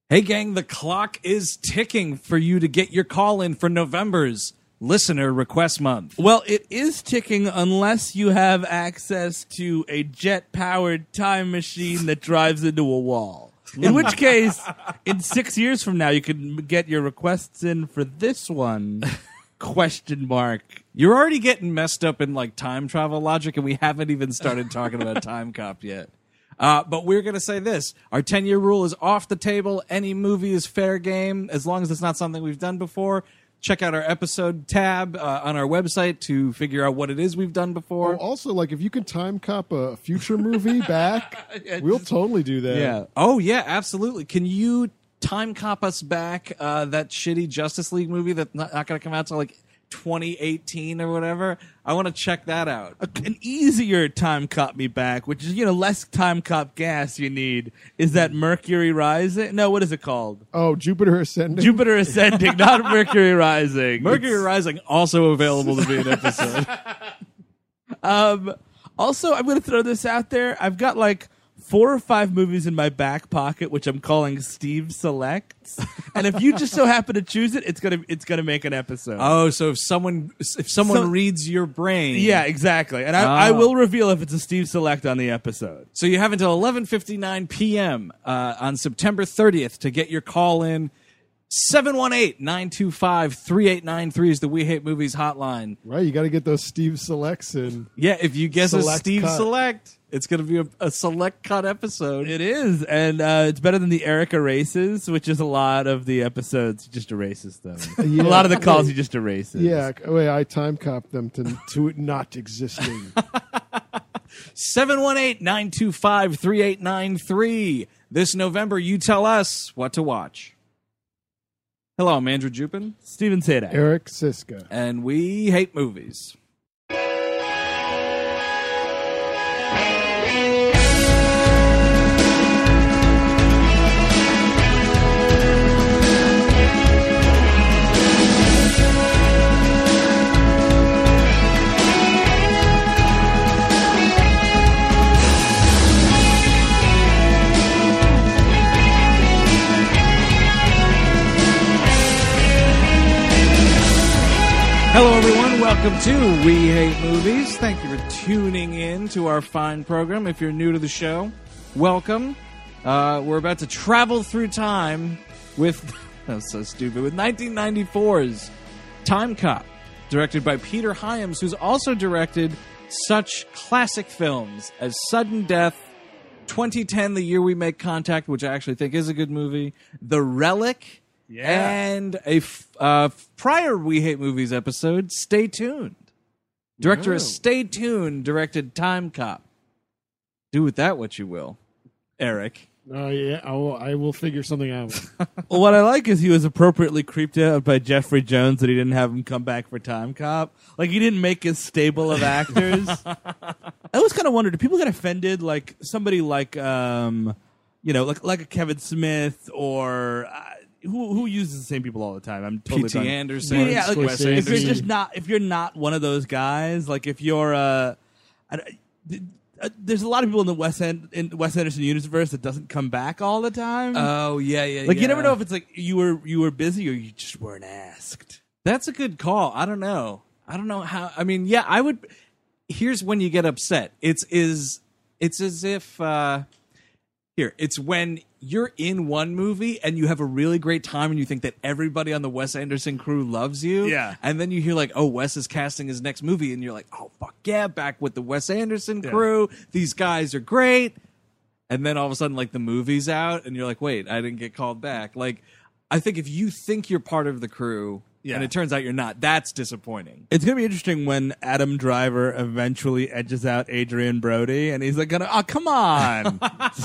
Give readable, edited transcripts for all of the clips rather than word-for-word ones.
Hey, gang, the clock is ticking for you to get your call in for November's Listener Request Month. Well, it is ticking unless you have access to a jet-powered time machine that drives into a wall. In which case, in 6 years from now, you can get your requests in for this one. Question mark. You're already getting messed up in like time travel logic, and we haven't even started talking about Time Cop yet. But we're going to say this. Our 10-year rule is off the table. Any movie is fair game, as long as it's not something we've done before. Check out our episode tab on our website to figure out what it is we've done before. Oh, also, like, if you could time cop a future movie back, we'll totally do that. Yeah. Oh, yeah, absolutely. Can you time cop us back that shitty Justice League movie that's not going to come out till like 2018 or whatever? I want to check that out. An easier time cop me back, which is, less time cop gas you need, is that Mercury Rising? No, what is it called? Oh, Jupiter Ascending? Jupiter Ascending, not Mercury Rising. Mercury Rising also available to be an episode. Also, I'm going to throw this out there. I've got like 4 or 5 movies in my back pocket, which I'm calling Steve Selects. And if you just so happen to choose it, it's gonna make an episode. Oh, so if someone reads your brain. Yeah, exactly. And I will reveal if it's a Steve Select on the episode. So you have until 11:59 p.m. On September 30th to get your call in. 718-925-3893 is the We Hate Movies hotline. Right, you got to get those Steve Selects in. Yeah, if you guess a Select Steve cut. Select, it's going to be a select cut episode. It is, and it's better than the Eric erases, which is a lot of the episodes he just erases them. Yeah. A lot of the calls he just erases. Yeah, wait, I time cop them to it not existing. 718-925-3893. This November, you tell us what to watch. Hello, I'm Andrew Jupin. Steven Sadak. Eric Siska. And we hate movies. Hello, everyone. Welcome to We Hate Movies. Thank you for tuning in to our fine program. If you're new to the show, welcome. We're about to travel through time with, that's so stupid, with 1994's Time Cop, directed by Peter Hyams, who's also directed such classic films as Sudden Death, 2010, The Year We Make Contact, which I actually think is a good movie, The Relic, and a prior We Hate Movies episode, Stay Tuned. Director of Stay Tuned directed Time Cop. Do with that what you will, Eric. Yeah, I will figure something out. Well, what I like is he was appropriately creeped out by Jeffrey Jones that he didn't have him come back for Time Cop. Like, he didn't make his stable of actors. I always kind of wondered, do people get offended? Like, somebody like, like a Kevin Smith or... Who uses the same people all the time? I'm totally P.T. Anderson, Yeah, like, Wes if you're Anderson. just not, if you're not one of those guys, like if you're there's a lot of people in the Wes Anderson universe that doesn't come back all the time. Oh, yeah. Like you never know if it's like you were busy or you just weren't asked. That's a good call. I don't know how. I mean, yeah, I would. Here's when you get upset. It's as if it's when you're in one movie and you have a really great time and you think that everybody on the Wes Anderson crew loves you. Yeah. And then you hear like, oh, Wes is casting his next movie, and you're like, oh, fuck yeah, back with the Wes Anderson crew. These guys are great. And then all of a sudden, like, the movie's out and you're like, wait, I didn't get called back. Like, I think if you think you're part of the crew and it turns out you're not, that's disappointing. It's going to be interesting when Adam Driver eventually edges out Adrian Brody and he's like, oh, come on.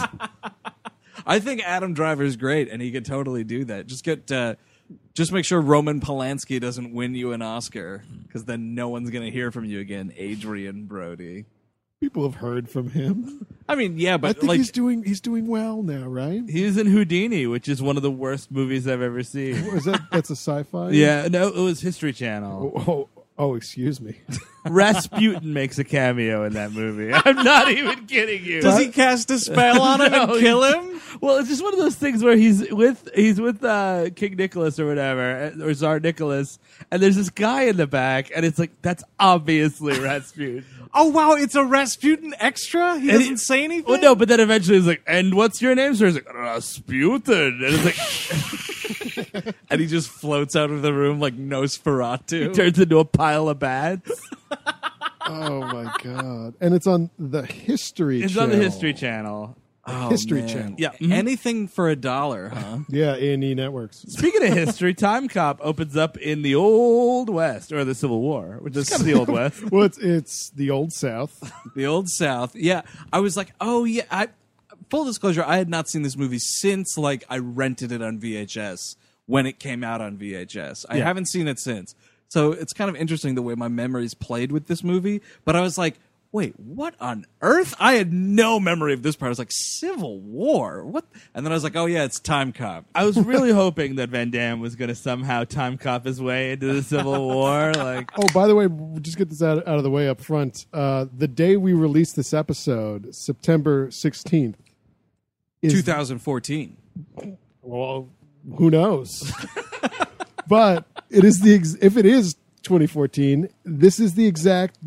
I think Adam Driver's great, and he could totally do that. Just make sure Roman Polanski doesn't win you an Oscar, because then no one's going to hear from you again, Adrian Brody. People have heard from him. I mean, yeah, but I think like he's doing well now, right? He's in Houdini, which is one of the worst movies I've ever seen. That's a sci-fi? Yeah, no, it was History Channel. Oh, excuse me. Rasputin makes a cameo in that movie. I'm not even kidding you. Does he cast a spell on him and kill him? Well, it's just one of those things where he's with King Nicholas or whatever, or Tsar Nicholas, and there's this guy in the back, and it's like, that's obviously Rasputin. Oh, wow, it's a Rasputin extra? He doesn't say anything? Well, no, but then eventually he's like, and what's your name, sir? He's like, Rasputin. And it's like, And he just floats out of the room like Nosferatu. he turns into a pile of bats. Oh my god! And it's on the History. It's Channel. on the History Channel. Oh, History man. Channel. Yeah. Anything for $1, huh? Yeah, A&E Networks. Speaking of history, Time Cop opens up in the Old West, or the Civil War, which is kind of the Old West. Well, it's the Old South. The Old South. Yeah. I was like, oh, yeah. Full disclosure, I had not seen this movie since, like, I rented it on VHS when it came out on VHS. I haven't seen it since. So it's kind of interesting the way my memories played with this movie. But I was like, wait, what on earth? I had no memory of this part. I was like, Civil War? What? And then I was like, oh, yeah, it's Time Cop. I was really hoping that Van Damme was going to somehow time cop his way into the Civil War. Like, Oh, by the way, we'll just get this out of the way up front. The day we released this episode, September 16th, is 2014. Well, who knows? But it is if it is 2014, this is the exact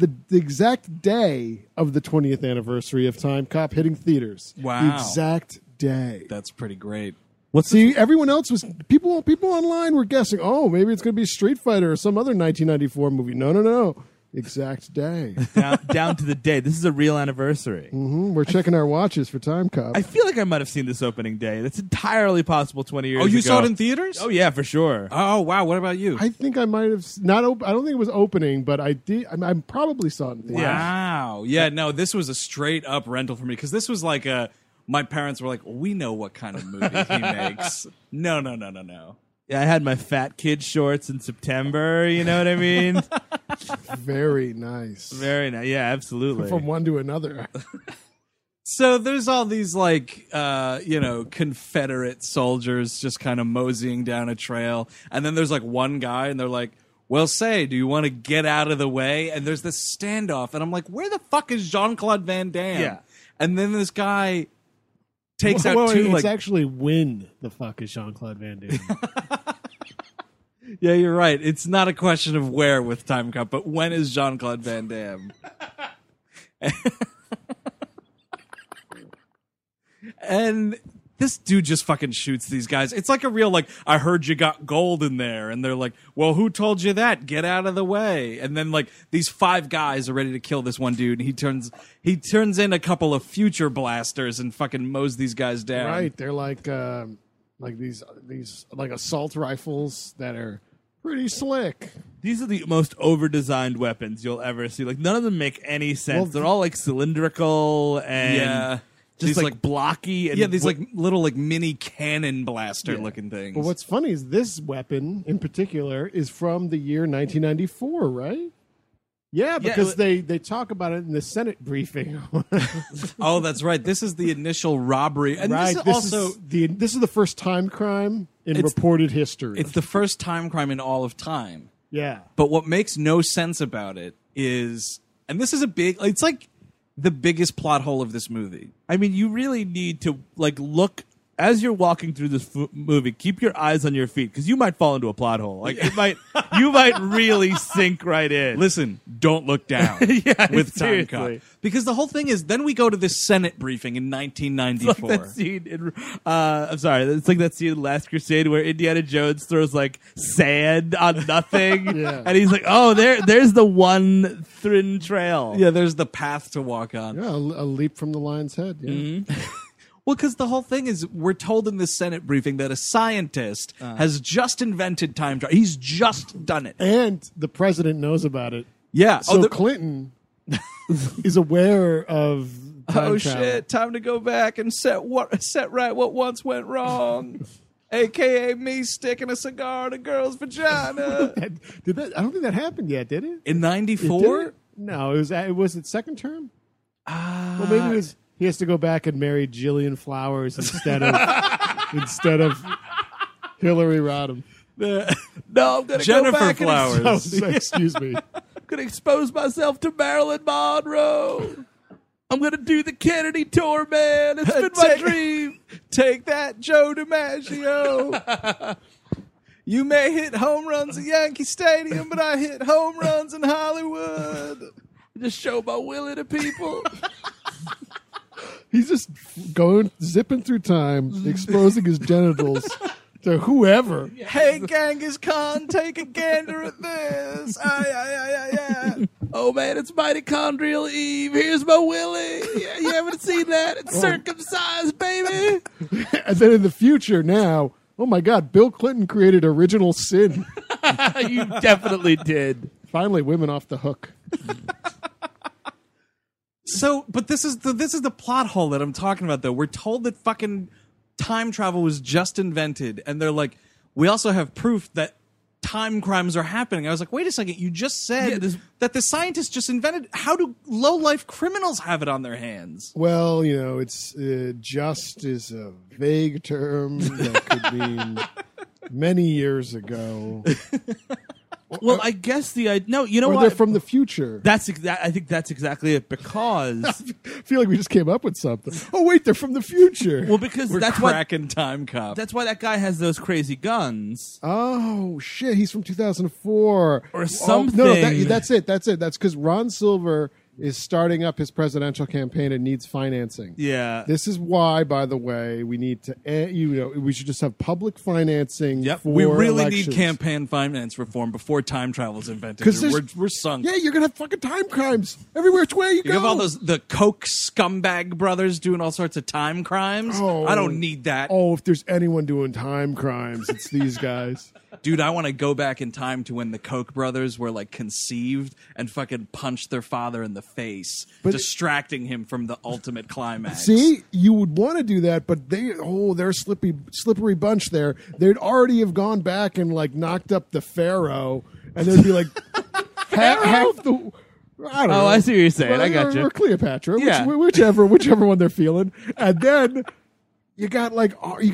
day of the 20th anniversary of Time Cop hitting theaters. Wow. The exact day. That's pretty great. See, everyone else was people online were guessing, oh, maybe it's going to be Street Fighter or some other 1994 movie. No. Exact day. down to the day. This is a real anniversary. We're checking our watches for Time Cop. I feel like I might have seen this opening day. That's entirely possible 20 years ago. Oh, you saw it in theaters? Oh, yeah, for sure. Oh, wow. What about you? I think I might have not. I don't think it was opening, but I did. I probably saw it in theaters. Wow. Yeah, no, this was a straight up rental for me because this was like my parents were like, we know what kind of movie he makes. No. Yeah, I had my fat kid shorts in September, you know what I mean? Very nice. Very nice. Yeah, absolutely. From one to another. So there's all these like, Confederate soldiers just kind of moseying down a trail. And then there's like one guy and they're like, well, say, do you want to get out of the way? And there's this standoff. And I'm like, where the fuck is Jean-Claude Van Damme? Yeah. And then this guy takes out Well, two it's like actually when the fuck is Jean-Claude Van Damme? Yeah, you're right. It's not a question of where with Time Cop, but when is Jean-Claude Van Damme? And this dude just fucking shoots these guys. It's like a real, like, I heard you got gold in there. And they're like, well, who told you that? Get out of the way. And then, like, these 5 guys are ready to kill this one dude. And he turns in a couple of future blasters and fucking mows these guys down. Right. They're like these like assault rifles that are pretty slick. These are the most over-designed weapons you'll ever see. Like, none of them make any sense. Well, They're all, like, cylindrical and Yeah. just, These, like, blocky. And Yeah, these, like, little, like, mini cannon blaster looking things. But what's funny is this weapon in particular is from the year 1994, right? Yeah, because they talk about it in the Senate briefing. Oh, that's right. This is the initial robbery. And right. this is the first time crime in It's- reported history. it's the first time crime in all of time. yeah. But what makes no sense about it is, and this is it's like the biggest plot hole of this movie. I mean, you really need to, like, look as you're walking through this movie. Keep your eyes on your feet because you might fall into a plot hole. Like, you might really sink right in. Listen, don't look down Yeah, with Time Cop. seriously. Because the whole thing is, then we go to this Senate briefing in 1994. Like that scene in, I'm sorry, it's like that scene in Last Crusade where Indiana Jones throws like sand on nothing, Yeah. and he's like, "Oh, there's the one thin trail." Yeah, there's the path to walk on. Yeah, a leap from the lion's head. Yeah. Mm-hmm. Well, because the whole thing is, we're told in this Senate briefing that a scientist has just invented time travel. He's just done it. And the president knows about it. Yeah. So Clinton is aware of time travel. Shit! Time to go back and set right what once went wrong, aka me sticking a cigar in a girl's vagina Did that? I don't think that happened yet, did it? in Did '94. it? No, it was it second term? Well, maybe it was. He has to go back and marry Jillian Flowers instead of Hillary Rodham. No, I'm gonna Jennifer go back Flowers. Oh, excuse me. gonna expose myself to Marilyn Monroe. I'm gonna do the Kennedy tour, man. It's been my dream. Take that, Joe DiMaggio. You may hit home runs at Yankee Stadium, but I hit home runs in Hollywood. Just show my willy to people. He's just zipping through time, exposing his genitals to whoever. Hey, Genghis Khan, take a gander at this. Aye. Oh man, it's mitochondrial Eve. Here's my willy. Yeah, you haven't seen that? It's circumcised, baby. And then in the future now, oh my God, Bill Clinton created Original Sin. You definitely did. Finally, women off the hook. So, but this is the plot hole that I'm talking about, though. We're told that fucking time travel was just invented, and they're like, we also have proof that time crimes are happening. I was like, wait a second, you just said that the scientists just invented. How do low-life criminals have it on their hands? Well, it's just is a vague term that could mean many years ago. Well, I guess no. You know Or what? they're from the future. I think that's exactly it. Because I feel like we just came up with something. Oh, wait, they're from the future. because We're that's why cracking time cop. that's why that guy has those crazy guns. Oh, shit, he's from 2004. Or Oh, something. no, that's it. That's because Ron Silver is starting up his presidential campaign and needs financing. Yeah. This is why, by the way, we need to, we should just have public financing. Yep. For We really elections. need campaign finance reform before time travel is invented. 'Cause We're sunk. Yeah, you're gonna have fucking time crimes everywhere. Which way you go? You have all the Koch scumbag brothers doing all sorts of time crimes. Oh. I don't need that. Oh, if there's anyone doing time crimes, it's these guys. Dude, I want to go back in time to when the Koch brothers were like conceived and fucking punch their father in the face, distracting him from the ultimate climax. See, you would want to do that, but they're a slippery bunch there. They'd already have gone back and like knocked up the pharaoh, and they'd be like half the. I don't know. I see what you're saying. I got you. Or Cleopatra, Yeah. whichever one they're feeling, and then you got like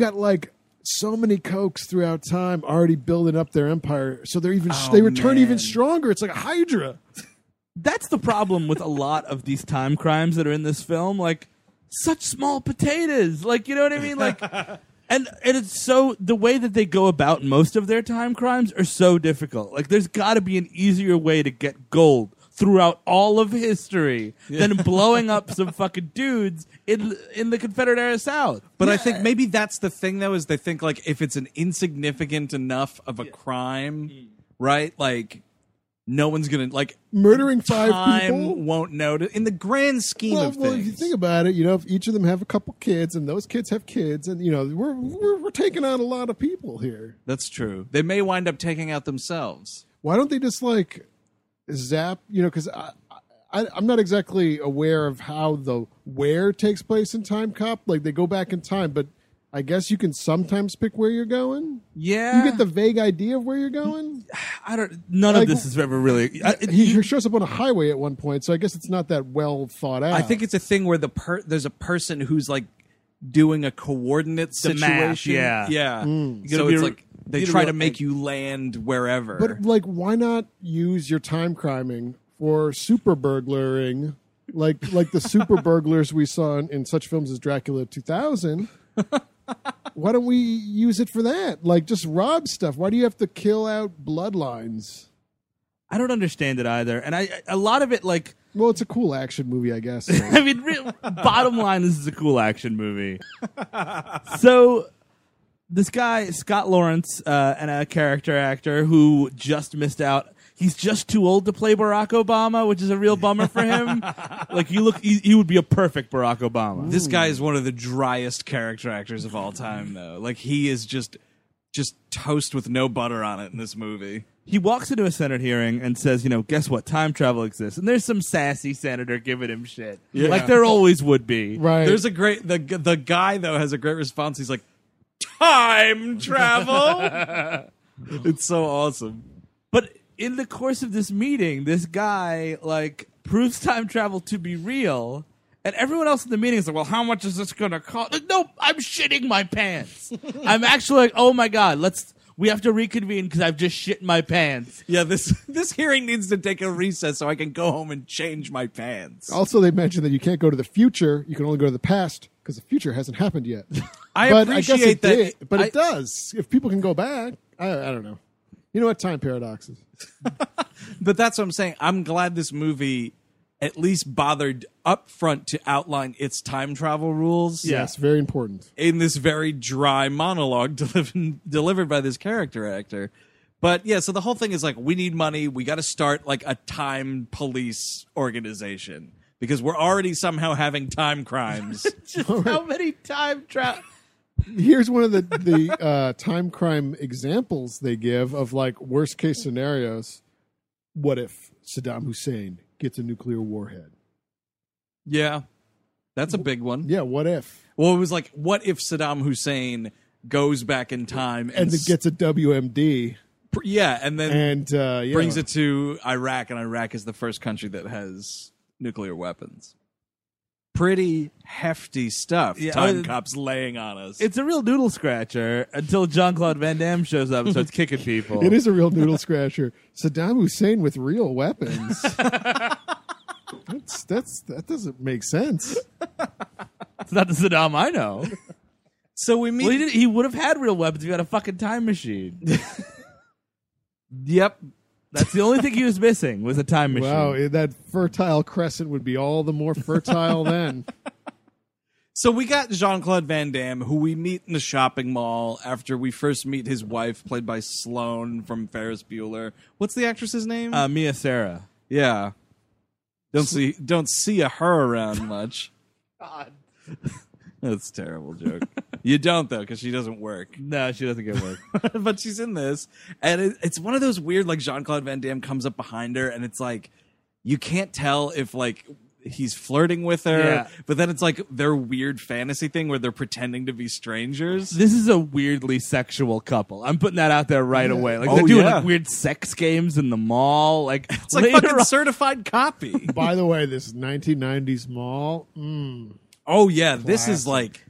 so many Kochs throughout time already building up their empire, so they return even stronger. It's like a Hydra. That's the problem with a lot of these time crimes that are in this film. Like, such small potatoes. Like, you know what I mean? Like, and it's so, the way that they go about most of their time crimes are so difficult. Like, there's got to be an easier way to get gold throughout all of history than blowing up some fucking dudes in the Confederate era South. But I think maybe that's the thing, though, is they think like if it's an insignificant enough of a crime, right? Like no one's gonna like Murdering 5 time people won't notice in the grand scheme of Well, things. if you think about it, if each of them have a couple kids, and those kids have kids, and we're taking out a lot of people here. That's true. They may wind up taking out themselves. Why don't they just like zap? Because I'm not exactly aware of how the where takes place in Time Cop. Like they go back in time, but I guess you can sometimes pick where you're going. Yeah. You get the vague idea of where you're going. None Like, of this is ever really. He shows up on a highway at one point, so I guess it's not that well thought out. I think it's a thing where there's a person who's like doing a coordinate The map, situation. yeah. Yeah. Mm. So gotta be it's a- like they you gotta try be to a- make you land wherever. But like, why not use your time criming for super burglaring, like the super burglars we saw in such films as Dracula 2000? Why don't we use it for that? Like, just rob stuff. Why do you have to kill out bloodlines? I don't understand it either. And a lot of it, like, Well, it's a cool action movie, I guess. I mean, bottom line, this is a cool action movie. So, this guy, Scott Lawrence, and a character actor who just missed out. He's just too old to play Barack Obama, which is a real bummer for him. Like, he would be a perfect Barack Obama. this guy is one of the driest character actors of all time, though. Like he is just toast with no butter on it in this movie. He walks into a Senate hearing and says, guess what? Time travel exists. And there's some sassy senator giving him shit. Yeah. Like there always would be. Right. There's a great the guy though has a great response. He's like, time travel. It's so awesome. But in the course of this meeting, this guy, like, proves time travel to be real. And everyone else in the meeting is like, well, how much is this going to cost? Like, no, I'm shitting my pants. I'm actually like, oh my God, we have to reconvene because I've just shit my pants. Yeah, this hearing needs to take a recess so I can go home and change my pants. Also, they mentioned that you can't go to the future. You can only go to the past because the future hasn't happened yet. I but appreciate I guess it that. did, but it does. If people can go back, I don't know. You know what? Time paradoxes. But that's what I'm saying. I'm glad this movie at least bothered up front to outline its time travel rules. Yes, very important. In this very dry monologue delivered by this character actor. But yeah, so the whole thing is like, we need money. We got to start like a time police organization because we're already somehow having time crimes. How many time travel? Here's one of the time crime examples they give of like worst case scenarios. What if Saddam Hussein gets a nuclear warhead? Yeah, that's a big one. Yeah, what if? Well, it was like, what if Saddam Hussein goes back in time And it gets a WMD and then and brings it to Iraq, and Iraq is the first country that has nuclear weapons. Pretty hefty stuff. Yeah, Time Cop's laying on us. It's a real noodle scratcher until Jean-Claude Van Damme shows up and starts kicking people. It is a real noodle scratcher. Saddam Hussein with real weapons. That doesn't make sense. It's not the Saddam I know. So we meet. Well, he would have had real weapons if he had a fucking time machine. Yep. That's the only thing he was missing was a time machine. Wow, that fertile crescent would be all the more fertile then. So we got Jean-Claude Van Damme, who we meet in the shopping mall after we first meet his wife, played by Sloane from Ferris Bueller. What's the actress's name? Mia Sara. Yeah. Don't see her around much. God. That's a terrible joke. You don't, though, because she doesn't work. No, she doesn't get work. But she's in this. And it's one of those weird, like, Jean-Claude Van Damme comes up behind her, and it's like, you can't tell if, like, he's flirting with her. Yeah. But then it's like their weird fantasy thing where they're pretending to be strangers. This is a weirdly sexual couple. I'm putting that out there right away. Like Oh, they're doing yeah. like weird sex games in the mall. Like It's like later fucking on- certified copy. By the way, this 1990s mall. Oh, yeah. This is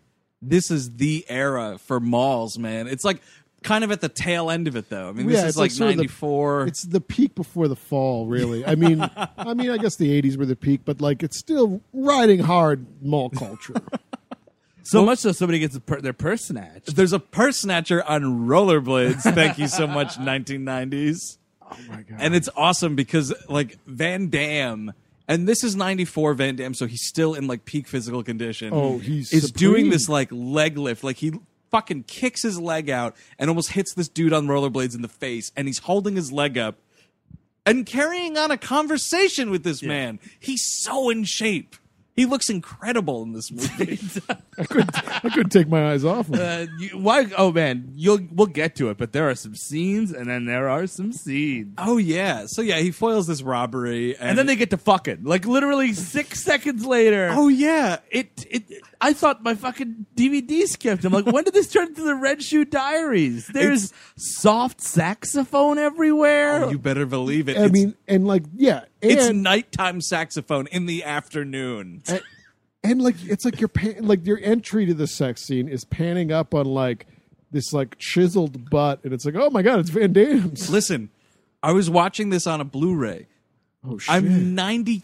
the era for malls, man. It's like kind of at the tail end of it, though. I mean, this Yeah, is it's like sort of 94. It's the peak before the fall, really. I mean, I guess the 80s were the peak, but like it's still riding hard mall culture. so much so somebody gets their purse snatched. There's a purse snatcher on rollerblades. Thank you so much, 1990s. Oh my god! And it's awesome because, like, Van Damme, and this is 94 Van Damme, so he's still in, like, peak physical condition. Oh, he's is supreme. doing this, like, leg lift. Like, he fucking kicks his leg out and almost hits this dude on rollerblades in the face, and he's holding his leg up and carrying on a conversation with this man. He's so in shape. He looks incredible in this movie. I couldn't take my eyes off him. Why? Oh man, we'll get to it, but there are some scenes, and then there are some scenes, Oh, yeah. So, yeah, he foils this robbery. and then they get to fucking. Like literally 6 seconds later. Oh, yeah. I thought my fucking DVD skipped. I'm like, when did this turn into the Red Shoe Diaries? There's soft saxophone everywhere. Oh, you better believe it. I mean, and like, yeah, It's and nighttime saxophone in the afternoon. and like it's like your entry to the sex scene is panning up on like this like chiseled butt, and it's like, oh my god, it's Van Damme's. Listen, I was watching this on a Blu-ray. Oh shit! I'm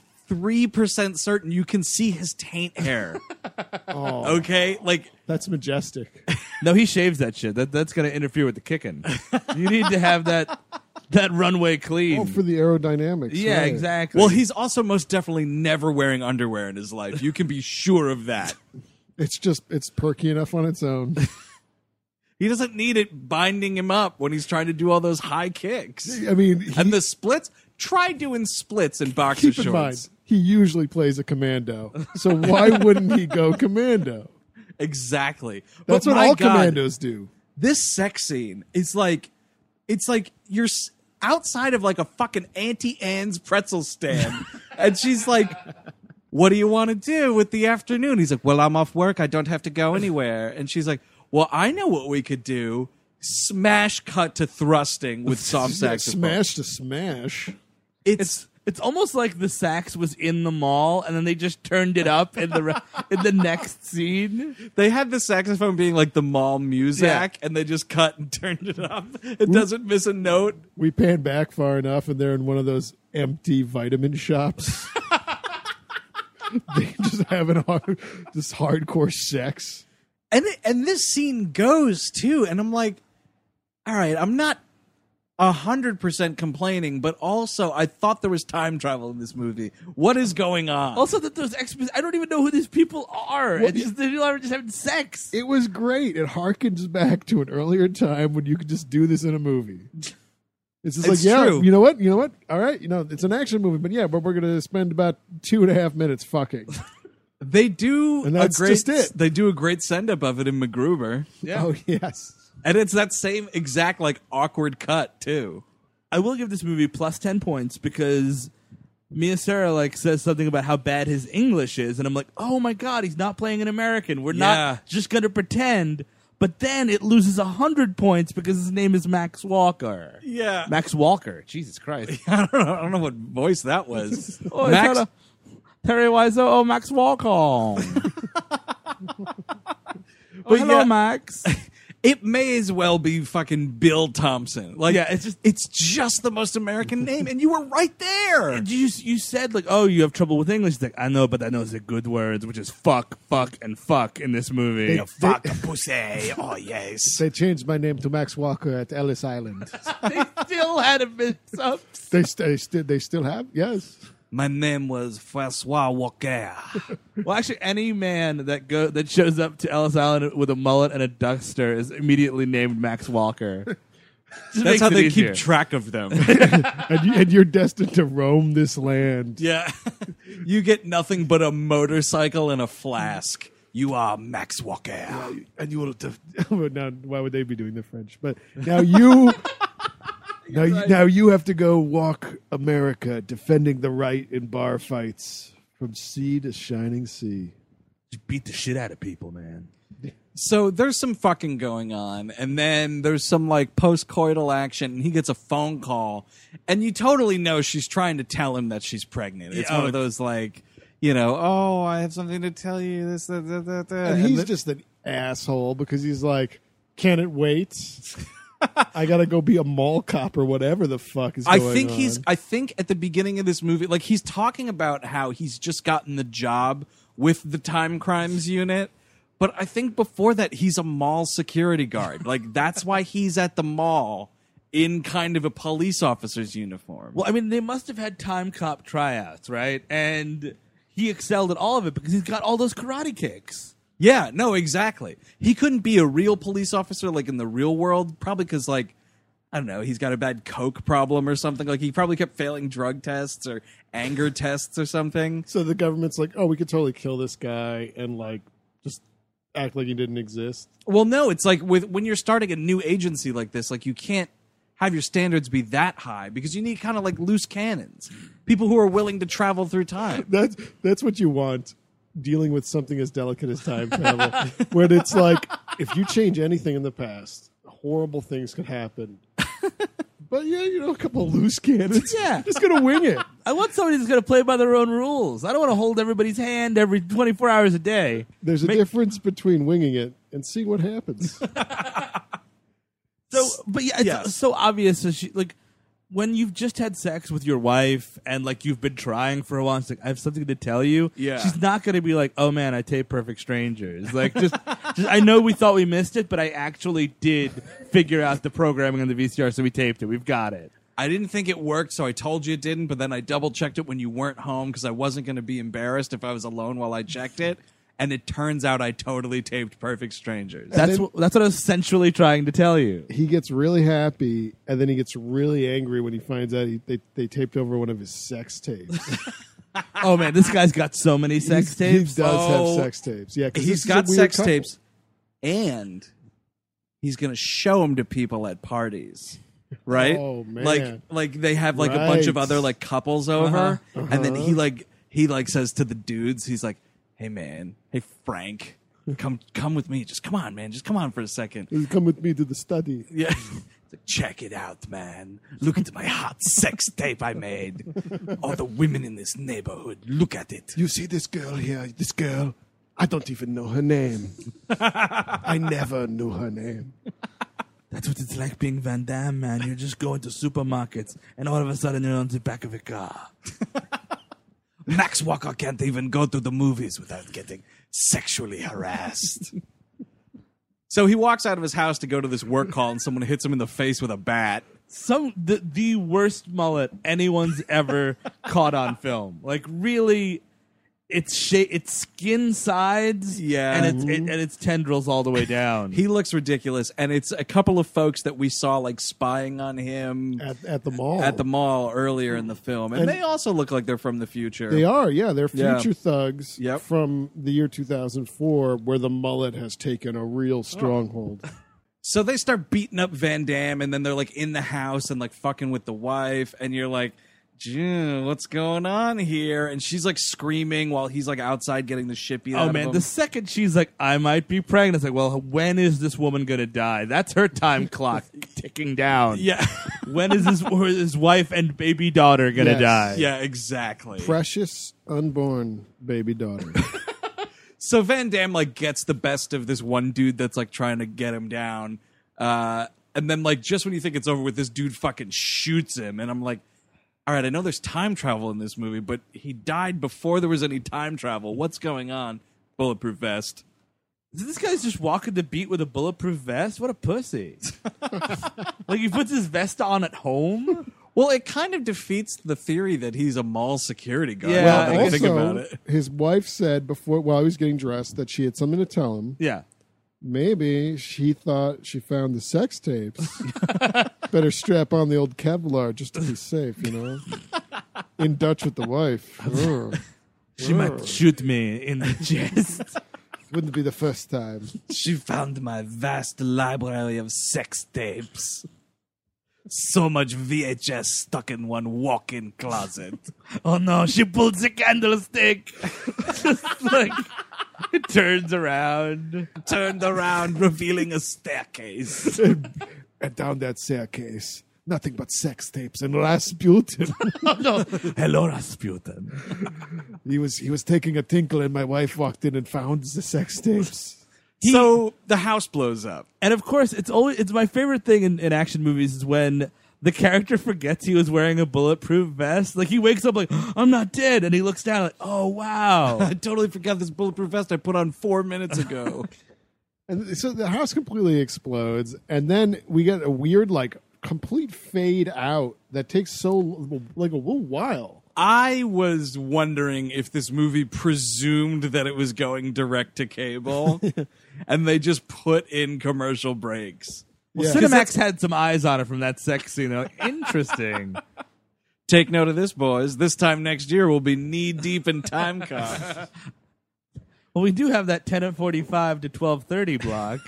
93% certain you can see his taint hair. Oh, Okay? Like, that's majestic. No, he shaves that shit. That's going to interfere with the kicking. You need to have that runway clean. Oh, for the aerodynamics. yeah, right. exactly. well, he's also most definitely never wearing underwear in his life. You can be sure of that. It's perky enough on its own. He doesn't need it binding him up when he's trying to do all those high kicks. I mean, And the splits? Try doing splits in boxer keep in mind, shorts. he usually plays a commando, so why wouldn't he go commando? Exactly. That's But what my all God, commandos do. This sex scene is like, it's like you're outside of like a fucking Auntie Anne's pretzel stand, and she's like, "What do you want to do with the afternoon?" He's like, "Well, I'm off work. I don't have to go anywhere." And she's like, "Well, I know what we could do." Smash cut to thrusting with soft Yeah, saxophone. smash to smash. It's It's almost like the sax was in the mall, and then they just turned it up in the next scene. They had the saxophone being like the mall music, and they just cut and turned it up. It doesn't miss a note. We pan back far enough, and they're in one of those empty vitamin shops. They just having just hardcore sex. And this scene goes too, and I'm like, all right, I'm not 100% complaining, but also I thought there was time travel in this movie. What is going on? Also, that those exposition, I don't even know who these people are. Well, They're just having sex. It was great. It harkens back to an earlier time when you could just do this in a movie. It's just It's like, yeah, true. you know what? All right, it's an action movie, but we're going to spend about 2.5 minutes fucking. They do And that's a great, just it. They do a great send up of it in MacGruber. Yeah. Oh, yes. And it's that same exact like awkward cut too. I will give this movie plus 10 points because Mia Sara says something about how bad his English is, and I'm like, oh my god, he's not playing an American. We're Yeah. not just gonna pretend. But then it loses 100 points because his name is Max Walker. Yeah. Max Walker. Jesus Christ. I don't know what voice that was. Oh, it's Max, not Terry Wiseau. Oh, Max Walker. Hello, yeah. Max. it may as well be fucking Bill Thompson. Like, Yeah, it's just the most American name, and you were right there. You said oh, you have trouble with English. He's like, I know, but I know the good words, which is fuck, and fuck in this movie. Fuck a pussy. Oh yes. They changed my name to Max Walker at Ellis Island. They still had a mix up. They still have? Yes. My name was Francois Walker. Well, actually, any man that shows up to Ellis Island with a mullet and a duster is immediately named Max Walker. Just That's makes how it they easier. keep track of them. And you're destined to roam this land. Yeah. You get nothing but a motorcycle and a flask. You are Max Walker. And you will. Now, why would they be doing the French? But now you. Now you have to go walk America, defending the right in bar fights from sea to shining sea. Just beat the shit out of people, man. So there's some fucking going on, and then there's some like post-coital action, and he gets a phone call, and you totally know she's trying to tell him that she's pregnant. It's one of those like, oh, I have something to tell you. This, that. And he's just an asshole because he's like, can it wait? I gotta go be a mall cop or whatever the fuck is going on. I think at the beginning of this movie, like he's talking about how he's just gotten the job with the time crimes unit. But I think before that, he's a mall security guard. Like that's why he's at the mall in kind of a police officer's uniform. Well, I mean, they must have had time cop tryouts, right? And he excelled at all of it because he's got all those karate kicks. Yeah, no, exactly. He couldn't be a real police officer like in the real world, probably because like, I don't know, he's got a bad coke problem or something. Like he probably kept failing drug tests or anger tests or something. So the government's like, oh, we could totally kill this guy and like just act like he didn't exist. Well, no, it's like when you're starting a new agency like this, like you can't have your standards be that high because you need kind of like loose cannons, people who are willing to travel through time. That's what you want. Dealing with something as delicate as time travel, where it's like, if you change anything in the past, horrible things could happen. But yeah, a couple of loose cannons. Yeah. Just gonna wing it. I want somebody that's going to play by their own rules. I don't want to hold everybody's hand every 24 hours a day. There's a difference between winging it and seeing what happens. So, but yeah, it's so obvious. So when you've just had sex with your wife and like you've been trying for a while, it's like, I have something to tell you. Yeah. She's not going to be like, oh man, I taped Perfect Strangers. Like just I know we thought we missed it, but I actually did figure out the programming on the VCR, so we taped it. We've got it. I didn't think it worked, so I told you it didn't, but then I double-checked it when you weren't home because I wasn't going to be embarrassed if I was alone while I checked it. And it turns out I totally taped Perfect Strangers. That's what I was essentially trying to tell you. He gets really happy, and then he gets really angry when he finds out they taped over one of his sex tapes. Oh man, this guy's got so many sex tapes. He does have sex tapes. Yeah, 'cause He's this is a got weird sex couple. tapes, and he's going to show them to people at parties. Right? Oh, man. Like they have like a bunch of Right. other like couples over, and then he says to the dudes, he's like, "Hey man, hey Frank, come with me. Just come on, man. Just come on for a second. Come with me to the study. Yeah, Check it out, man. Look at my hot sex tape I made. All the women in this neighborhood, look at it. You see this girl here? This girl? I don't even know her name. I never knew her name. That's what it's like being Van Damme, man. You're just going to supermarkets, and all of a sudden you're on the back of a car. Max Walker can't even go to the movies without getting sexually harassed. So he walks out of his house to go to this work call, and someone hits him in the face with a bat. The worst mullet anyone's ever caught on film. Like, really, it's skin sides, Yeah. and it's tendrils all the way down. He looks ridiculous, and it's a couple of folks that we saw like spying on him At the mall. at the mall earlier in the film, and they also look like they're from the future. They are, yeah. They're Yeah. future thugs Yep. from the year 2004, where the mullet has taken a real stronghold. So they start beating up Van Damme, and then they're like in the house and like fucking with the wife, and you're like, June, what's going on here? And she's like screaming while he's like outside getting the shit beat out Oh of man, him. the second she's like, I might be pregnant, it's like, well, when is this woman gonna die? That's her time clock ticking down. Yeah. When is his wife and baby daughter gonna Yes. die? Yeah, exactly. Precious unborn baby daughter. So Van Damme like gets the best of this one dude that's like trying to get him down. And then like just when you think it's over with, this dude fucking shoots him. And I'm like, all right, I know there's time travel in this movie, but he died before there was any time travel. What's going on? Bulletproof vest. This guy's just walking the beat with a bulletproof vest? What a pussy. Like, he puts his vest on at home? Well, it kind of defeats the theory that he's a mall security guard. Yeah, now that I also, think about it. his wife said before, while he was getting dressed, that she had something to tell him. Yeah. Maybe she thought she found the sex tapes. Better strap on the old Kevlar just to be safe, you know? In Dutch with the wife. Ugh. She might shoot me in the chest. Wouldn't be the first time. She found my vast library of sex tapes. So much VHS stuck in one walk-in closet. Oh no, she pulls the candlestick. Just like, it turns around. Turned around, revealing a staircase. And down that staircase, nothing but sex tapes and Rasputin. No. Hello, Rasputin. He was taking a tinkle, and my wife walked in and found the sex tapes. So the house blows up. And of course, it's my favorite thing in action movies is when the character forgets he was wearing a bulletproof vest. Like, he wakes up like, I'm not dead. And he looks down like, oh, wow. I totally forgot this bulletproof vest I put on 4 minutes ago. And so the house completely explodes, and then we get a weird, like, complete fade out that takes like a little while. I was wondering if this movie presumed that it was going direct to cable, and they just put in commercial breaks. Well, Yeah. Cinemax had some eyes on it from that sex scene. They're like, interesting. Take note of this, boys. This time next year, we'll be knee-deep in time cop. Well, we do have that 10:45 to 12:30 block.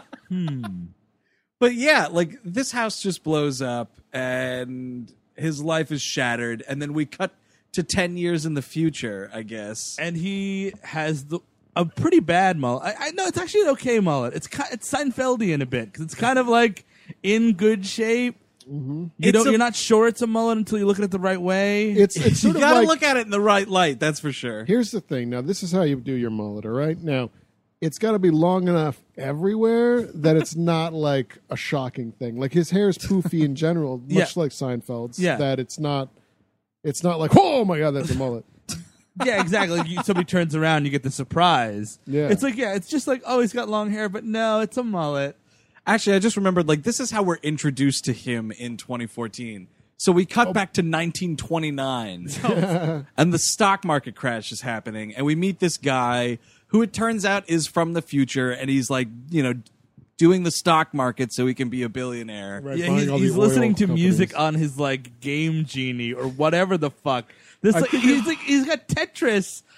But yeah, like, this house just blows up, and his life is shattered, and then we cut to 10 years in the future, I guess. And he has a pretty bad mullet. I know it's actually an okay mullet. It's Seinfeldian a bit, because it's kind of like in good shape. Mm-hmm. You're not sure it's a mullet until you look at it the right way. It's You sort of gotta like, look at it in the right light, that's for sure. here's the thing. Now, this is how you do your mullet, all right? Now, it's got to be long enough everywhere that it's not like a shocking thing. Like, his hair is poofy in general, much Yeah. like Seinfeld's. Yeah. That it's not like, oh my God, that's a mullet. Yeah, exactly. Like, somebody turns around, you get the surprise. Yeah. It's like, it's just like, oh, he's got long hair, but no, it's a mullet. Actually, I just remembered, like, this is how we're introduced to him in 2014. So we cut back to 1929, and the stock market crash is happening, and we meet this guy who it turns out is from the future, and he's like, doing the stock market so he can be a billionaire. Right, Yeah, buying all he's the oil listening to companies. music on his like Game Genie or whatever the fuck. This he's got Tetris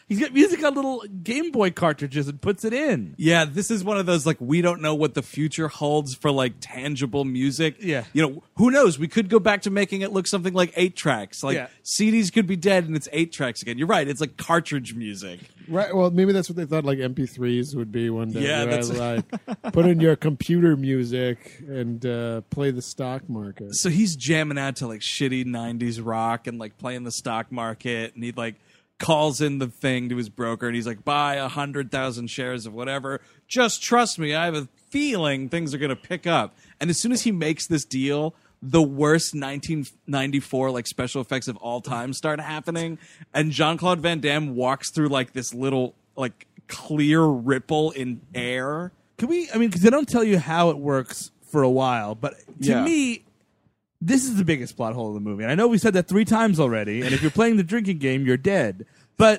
He's got music on little Game Boy cartridges and puts it in. Yeah, this is one of those, like, we don't know what the future holds for, like, tangible music. Yeah. You know, who knows? We could go back to making it look something like 8 tracks. Like, Yeah. CDs could be dead and it's 8 tracks again. You're right. It's like cartridge music. Right. Well, maybe that's what they thought like MP3s would be one day. Yeah, right? that's- like put in your computer music and play the stock market. So he's jamming out to, like, shitty 90s rock and, like, playing the stock market. And he, like, calls in the thing to his broker and he's like, buy 100,000 shares of whatever. Just trust me. I have a feeling things are going to pick up. And as soon as he makes this deal, the worst 1994 like special effects of all time start happening. And Jean-Claude Van Damme walks through like this little like clear ripple in air. Can we? I mean, because they don't tell you how it works for a while, but to Yeah. me, this is the biggest plot hole of the movie. And I know we said that 3 times already. And if you're playing the drinking game, you're dead. But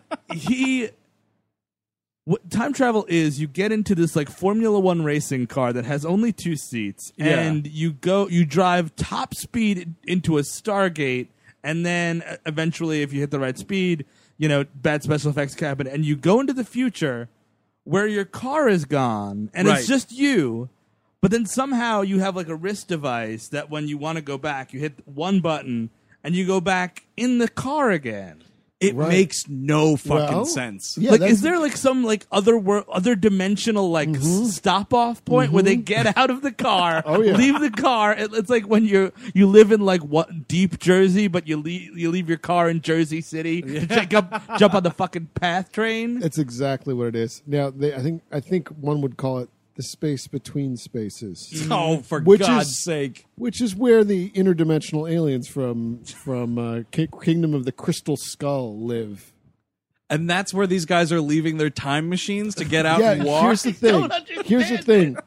what time travel is, you get into this like Formula One racing car that has only 2 seats, Yeah. and you drive top speed into a Stargate, and then eventually, if you hit the right speed, you know, bad special effects can happen, and you go into the future where your car is gone, and Right. it's just you. But then somehow you have like a wrist device that when you want to go back, you hit one button and you go back in the car again. It Right. makes no fucking Well, sense. Yeah, Like, that's- is there like some like other dimensional like stop off point where they get out of the car, Oh, yeah. leave the car? It's like when you live in like what deep Jersey, but you leave your car in Jersey City to jump on the fucking PATH train. It's exactly what it is. Now, I think one would call it the space between spaces, Oh, for Which God's is- sake. which is where the interdimensional aliens from Kingdom of the Crystal Skull live. And that's where these guys are leaving their time machines to get out Yeah, and walk. here's the thing. don't understand Here's the thing: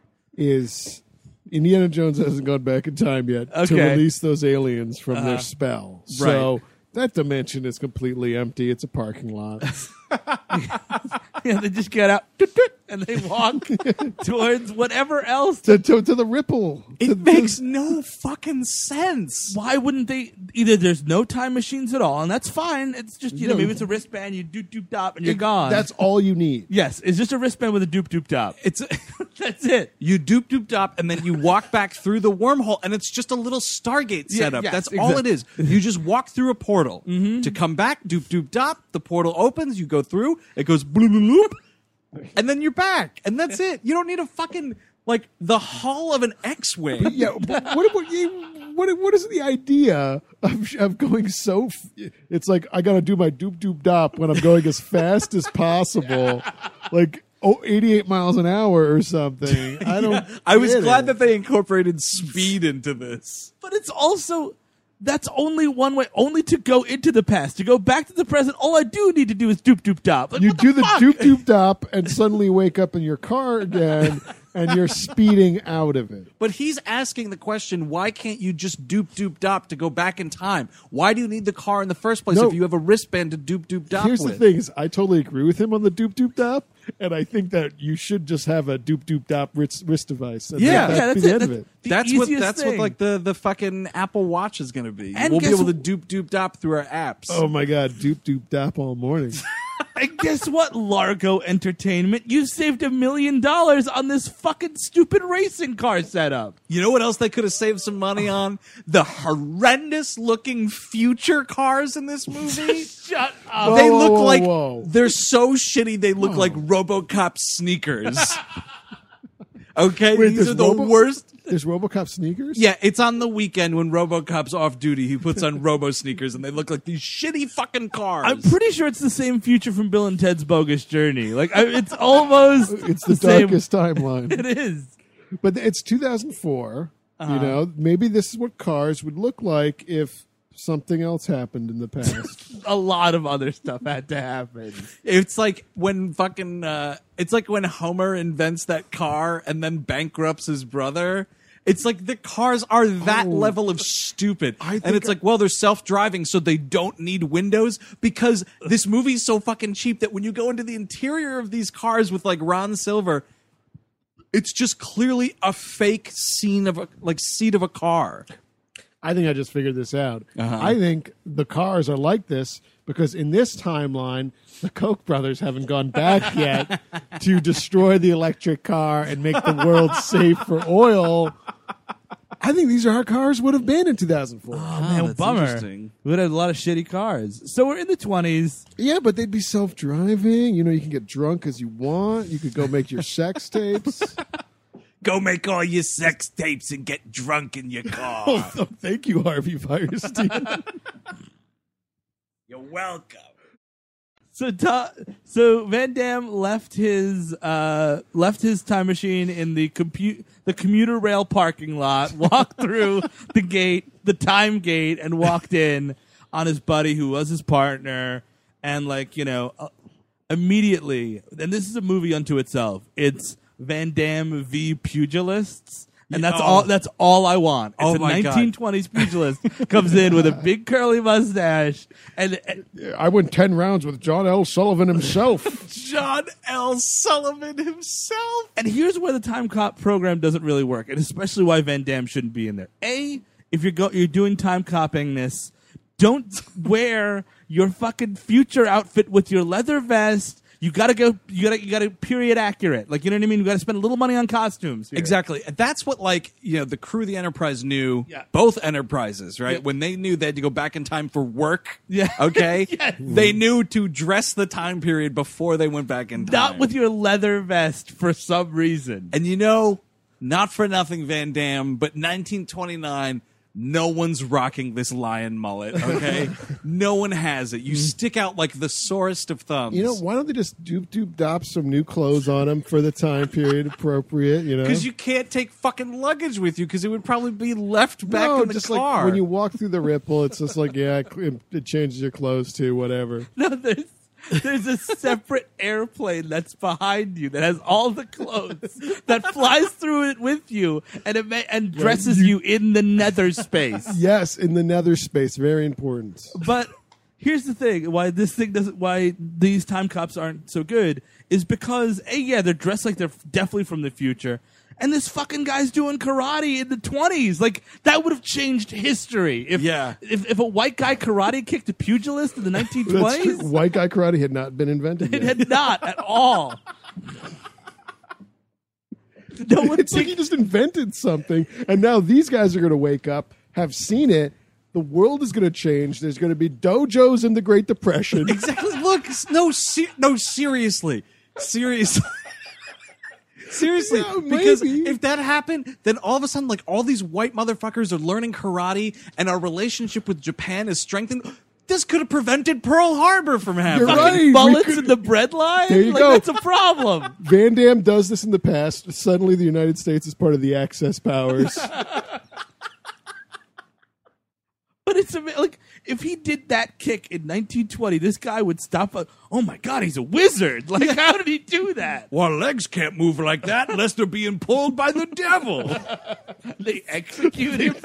is Indiana Jones hasn't gone back in time yet to Okay. release those aliens from their spell. So that dimension is completely empty. It's a parking lot. Yeah, they just get out and they walk towards whatever else. to the ripple. It makes no fucking sense. Why wouldn't they? Either there's no time machines at all, and that's fine. It's just No. maybe it's a wristband. You doop dop, and you're gone. That's all you need. yes, it's just a wristband with a doop dop. It's That's it. you doop dop, and then you walk back through the wormhole, and it's just a little Stargate Yeah, setup. yes, That's all it is. You just walk through a portal Mm-hmm. to come back. Doop dop. The portal opens. You go through. It goes bloop bloop, and then you're back, and that's it. You don't need a fucking like the hull of an X-wing. Yeah, but what about you? What is the idea of going so? It's like I got to do my doop dop when I'm going as fast as possible, like 88 miles an hour or something. I don't. I was get glad it. that they incorporated speed into this. But it's also that's only one way. Only to go into the past. To go back to the present, all I do need to do is doop dop. Like, You what do the fuck? doop dop and suddenly wake up in your car again, and you're speeding out of it. But he's asking the question, why can't you just doop dop to go back in time? Why do you need the car in the first place No. if you have a wristband to doop dop Here's with? the thing: is I totally agree with him on the doop dop, and I think that you should just have a doop dop wrist device. And Yeah. that'd Yeah, be that's the it. end of That's- it. the That's what easiest thing. like the fucking Apple Watch is going to be. And We'll be guess able to doop dop through our apps. Oh my god, doop dop all morning. And guess what, Largo Entertainment? You saved $1 million on this fucking stupid racing car setup. You know what else they could have saved some money on? The horrendous looking future cars in this movie. Shut up. They Whoa, look whoa, like whoa. they're so shitty. They look like RoboCop sneakers. Okay, Wait, these there's are the worst. There's RoboCop sneakers. Yeah, it's on the weekend when RoboCop's off duty. He puts on Robo sneakers, and they look like these shitty fucking cars. I'm pretty sure it's the same future from Bill and Ted's Bogus Journey. Like, it's almost It's the same. darkest timeline. It is. But it's 2004. Uh-huh. You know, maybe this is what cars would look like if something else happened in the past. A lot of other stuff had to happen. It's like when fucking. It's like when Homer invents that car and then bankrupts his brother. It's like the cars are that level of stupid. think And it's like, well, they're self-driving, so they don't need windows because this movie's so fucking cheap that when you go into the interior of these cars with like Ron Silver, it's just clearly a fake scene of seat of a car. I think I just figured this out. Uh-huh. I think the cars are like this because in this timeline, the Koch brothers haven't gone back yet to destroy the electric car and make the world safe for oil. I think these are how cars would have been in 2004. Oh, man, that's bummer. interesting. We would have a lot of shitty cars. So we're in the 20s. Yeah, but they'd be self-driving. You know, you can get drunk as you want. You could go make your sex tapes. Go make all your sex tapes and get drunk in your car. Oh, thank you, Harvey Firestein. You're welcome. So Van Damme left his time machine in the commuter rail parking lot, walked through the time gate, and walked in on his buddy who was his partner, and immediately. And this is a movie unto itself. It's Van Damme v. pugilists. And that's all I want. It's a 1920s pugilist comes in with a big curly mustache, and I went 10 rounds with John L. Sullivan himself. John L. Sullivan himself. And here's where the time cop program doesn't really work, and especially why Van Damme shouldn't be in there. A, if you're doing time copping this, don't wear your fucking future outfit with your leather vest. You gotta period accurate. Like, you know what I mean? You gotta spend a little money on costumes here. Exactly. That's what, the crew of the Enterprise knew. Yeah. Both Enterprises, right? Yeah. When they knew they had to go back in time for work. Yeah. Okay. Yes. They knew to dress the time period before they went back in time. Not with your leather vest for some reason. And not for nothing, Van Damme, but 1929. No one's rocking this lion mullet, okay? No one has it. You stick out like the sorest of thumbs. Why don't they just doop some new clothes on him for the time period appropriate, Because you can't take fucking luggage with you because it would probably be left back in the just car. like when you walk through the Ripple, it's just like, it changes your clothes too, whatever. No, there's a separate airplane that's behind you that has all the clothes that flies through it with you and dresses you in the nether space. Yes, in the nether space, very important. But here's the thing: why these time cops aren't so good is because they're dressed like they're definitely from the future. And this fucking guy's doing karate in the 20s. Like, that would have changed history. If a white guy karate kicked a pugilist in the 1920s. That's true. White guy karate had not been invented It yet. had not at all. No one It's like he just invented something, and now these guys are going to wake up, have seen it. The world is going to change. There's going to be dojos in the Great Depression. Exactly. Look, seriously. Seriously, Yeah, because maybe. if that happened, then all of a sudden, all these white motherfuckers are learning karate, and our relationship with Japan is strengthened. This could have prevented Pearl Harbor from happening. You're right. We Bullets could- in the bread line? There you go. That's a problem. Van Damme does this in the past. Suddenly, the United States is part of the Axis powers. But it's if he did that kick in 1920, this guy would stop. Oh my God, he's a wizard! Like, how did he do that? Well, legs can't move like that unless they're being pulled by the devil. They execute him.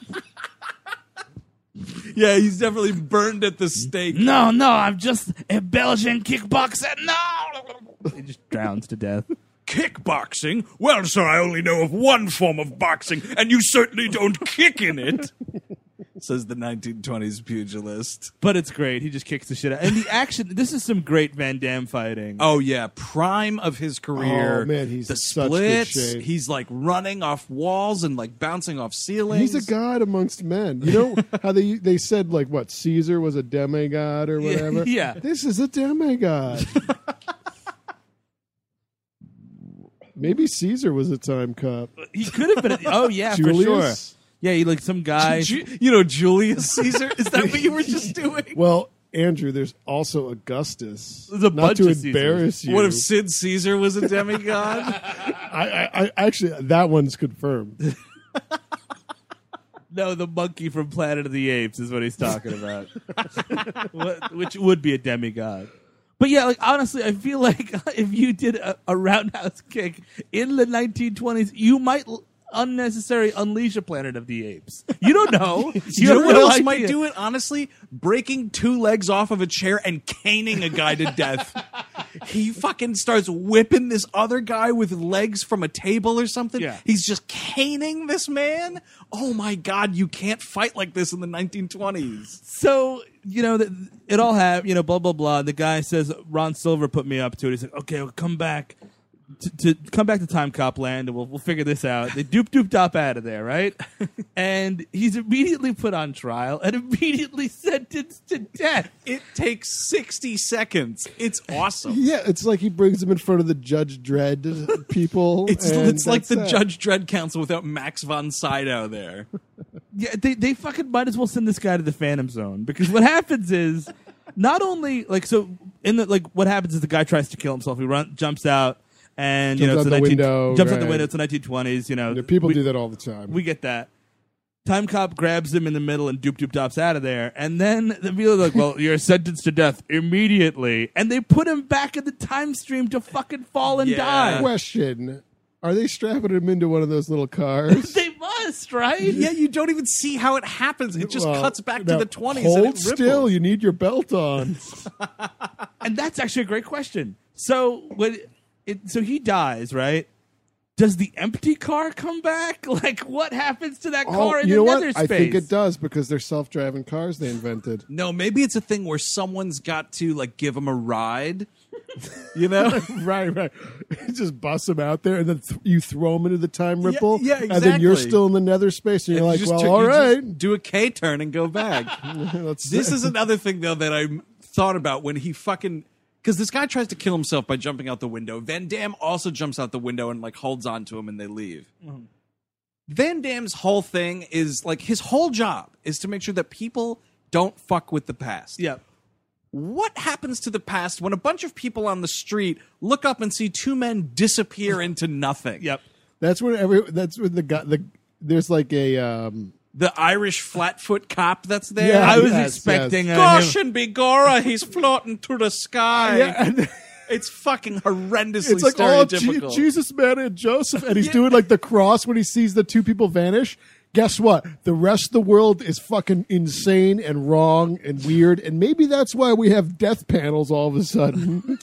Yeah, he's definitely burned at the stake. No, I'm just a Belgian kickboxer. No, he just drowns to death. Kickboxing? Well, sir, I only know of one form of boxing, and you certainly don't kick in it. Says the 1920s pugilist. But it's great. He just kicks the shit out. And the action, this is some great Van Damme fighting. Oh, yeah. Prime of his career. Oh, man, he's the in such good splits. shape. He's running off walls and bouncing off ceilings. He's a god amongst men. You know how they said Caesar was a demigod or whatever? Yeah. This is a demigod. Maybe Caesar was a time cop. He could have been. Oh, yeah, for Julius? sure. Yeah, he some guy. Julius Caesar? Is that what you were just doing? Well, Andrew, there's also Augustus. There's a Not bunch to of embarrass you. What if Sid Caesar was a demigod? I actually, that one's confirmed. No, the monkey from Planet of the Apes is what he's talking about. Which would be a demigod. But yeah, honestly, I feel like if you did a roundhouse kick in the 1920s, you might unnecessarily unleash a Planet of the Apes. You don't know. You know have what no else idea. might do it? Honestly, breaking two legs off of a chair and caning a guy to death. he fucking starts whipping this other guy with legs from a table or something. Yeah. He's just caning this man. Oh my God, you can't fight like this in the 1920s. So, it all happened, blah, blah, blah. The guy says, Ron Silver put me up to it. He's like, okay, we'll come back to Time Cop land and we'll figure this out. They doop out of there, right? And he's immediately put on trial and immediately sentenced to death. It takes 60 seconds. It's awesome. Yeah, it's like he brings him in front of the Judge Dredd people. It's like the that's Judge Dredd Council without Max von Sydow there. Yeah, they fucking might as well send this guy to the Phantom Zone, because what happens is not only what happens is the guy tries to kill himself. He jumps out. And Jumps it's out the the window, jumps out the right. window. It's the 1920s. People do that all the time. We get that. Time Cop grabs him in the middle and dops out of there. And then the people are like, "Well, you're sentenced to death immediately." And they put him back in the time stream to fucking fall and die. Question: are they strapping him into one of those little cars? They must, right? Yeah, you don't even see how it happens. It just cuts back to now, the 20s. Hold and it still. ripples. You need your belt on. And that's actually a great question. So so he dies, right? Does the empty car come back? Like, what happens to that car in you the know what? nether space? I think it does, because they're self-driving cars they invented. No, maybe it's a thing where someone's got to give him a ride. You know? right. Just bust them out there, and then you throw them into the time ripple. yeah, And then you're exactly. still in the nether space, and you're like, You well, just all you right. just do a K-turn and go back. This is another thing, though, that I thought about when he fucking... Because this guy tries to kill himself by jumping out the window. Van Damme also jumps out the window and holds on to him, and they leave. Mm-hmm. Van Damme's whole thing is his whole job is to make sure that people don't fuck with the past. Yep. What happens to the past when a bunch of people on the street look up and see two men disappear into nothing? Yep. That's when the guy there's like a The Irish flatfoot cop that's there. Yeah, I was yes, expecting Gosh him. and begorra, he's floating through the sky. yeah, and It's fucking horrendously it's like stereotypical. Jesus, Mary, and Joseph, and he's doing the cross when he sees the two people vanish. Guess what? The rest of the world is fucking insane and wrong and weird, and maybe that's why we have death panels all of a sudden.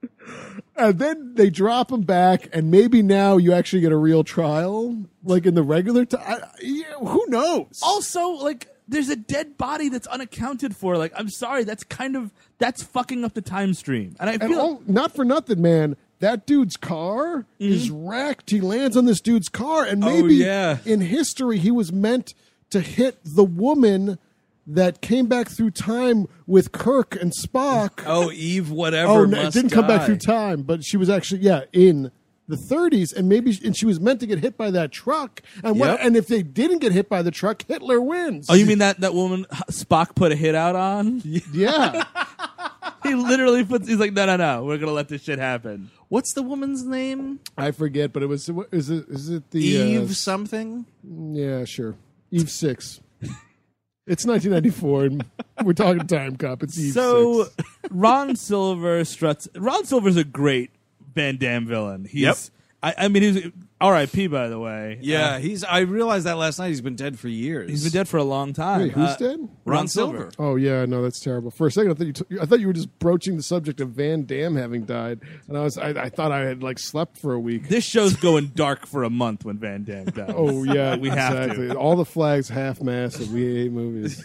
And then they drop him back, and maybe now you actually get a real trial, like in the regular time. Who knows? Also, there's a dead body that's unaccounted for. I'm sorry, that's fucking up the time stream. And I And feel not for nothing, man. That dude's car is wrecked. He lands on this dude's car, and maybe yeah. in history he was meant to hit the woman that came back through time with Kirk and Spock. Oh, Eve, whatever. Oh, no, it must didn't come back die. through time, but she was actually in the 30s, and she was meant to get hit by that truck. And Yep. and if they didn't get hit by the truck, Hitler wins. Oh, you mean that woman Spock put a hit out on? Yeah. He literally he's like, no, we're gonna let this shit happen. What's the woman's name? I forget, but it was is it the Eve something? Yeah, sure. Eve 6. It's 1994, and we're talking Time Cop. It's Eve 6. Ron Silver struts. Ron Silver's a great Van Damme villain. He's, Yep. I mean, he's R.I.P. by the way. Yeah, I realized that last night. He's been dead for years. He's been dead for a long time. Wait, who's dead? Ron Silver. Oh yeah, no, that's terrible. For a second, I thought you were just broaching the subject of Van Damme having died, and I thought I had slept for a week. This show's going dark for a month when Van Damme dies. Oh yeah, We have to. exactly. All the flags half-mast of We Hate Movies.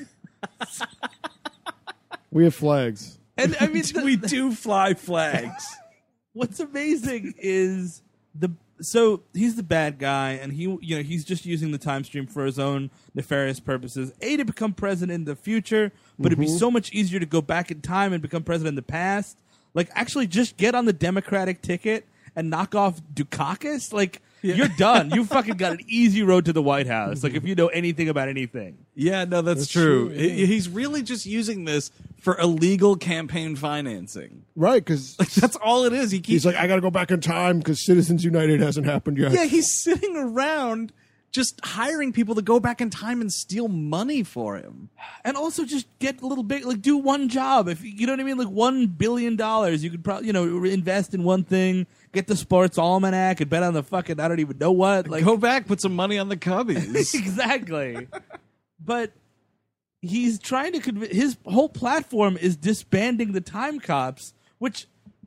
We have flags. And I mean, We do fly flags. what's amazing is so he's the bad guy, and he's just using the time stream for his own nefarious purposes. To become president in the future, but it'd be so much easier to go back in time and become president in the past. Actually, just get on the Democratic ticket and knock off Dukakis. You're done. You fucking got an easy road to the White House. If you know anything about anything. Yeah, no, that's true. He's really just using this for illegal campaign financing. Right, because That's all it is. he's like, I got to go back in time because Citizens United hasn't happened yet. yeah, he's sitting around just hiring people to go back in time and steal money for him. And also just get a little big, do one job. If you know what I mean, $1 billion, you could probably, invest in one thing, get the sports almanac and bet on the fucking, I don't even know what. Go back, put some money on the Cubbies. Exactly. But he's trying to his whole platform is disbanding the time cops, which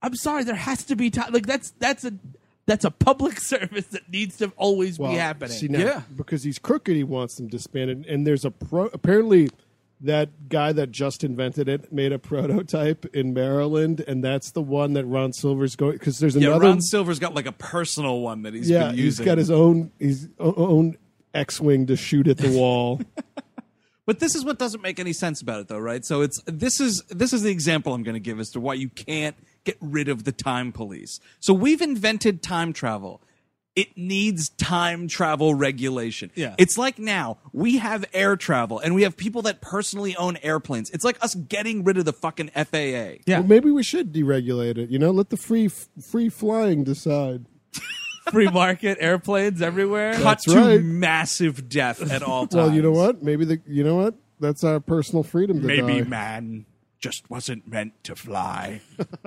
I'm sorry, there has to be time. Like that's a public service that needs to always be happening. See, now, Yeah. because he's crooked, he wants them disbanded. And there's apparently that guy that just invented it made a prototype in Maryland, and that's the one that Ron Silver's going. Because there's Yeah, another. Ron Silver's got like a personal one that he's been he's using. got his own X-wing to shoot at the wall. But this is what doesn't make any sense about it, though, right? So this is the example I'm going to give as to why you can't get rid of the time police. So we've invented time travel. It needs time travel regulation. Yeah. It's like now we have air travel and we have people that personally own airplanes. It's like us getting rid of the fucking FAA. Yeah. Well, maybe we should deregulate it. Let the free flying decide. Free market airplanes everywhere. Cut That's to right. massive death at all times. Well, you know what? Maybe that's our personal freedom to Maybe die. man just wasn't meant to fly.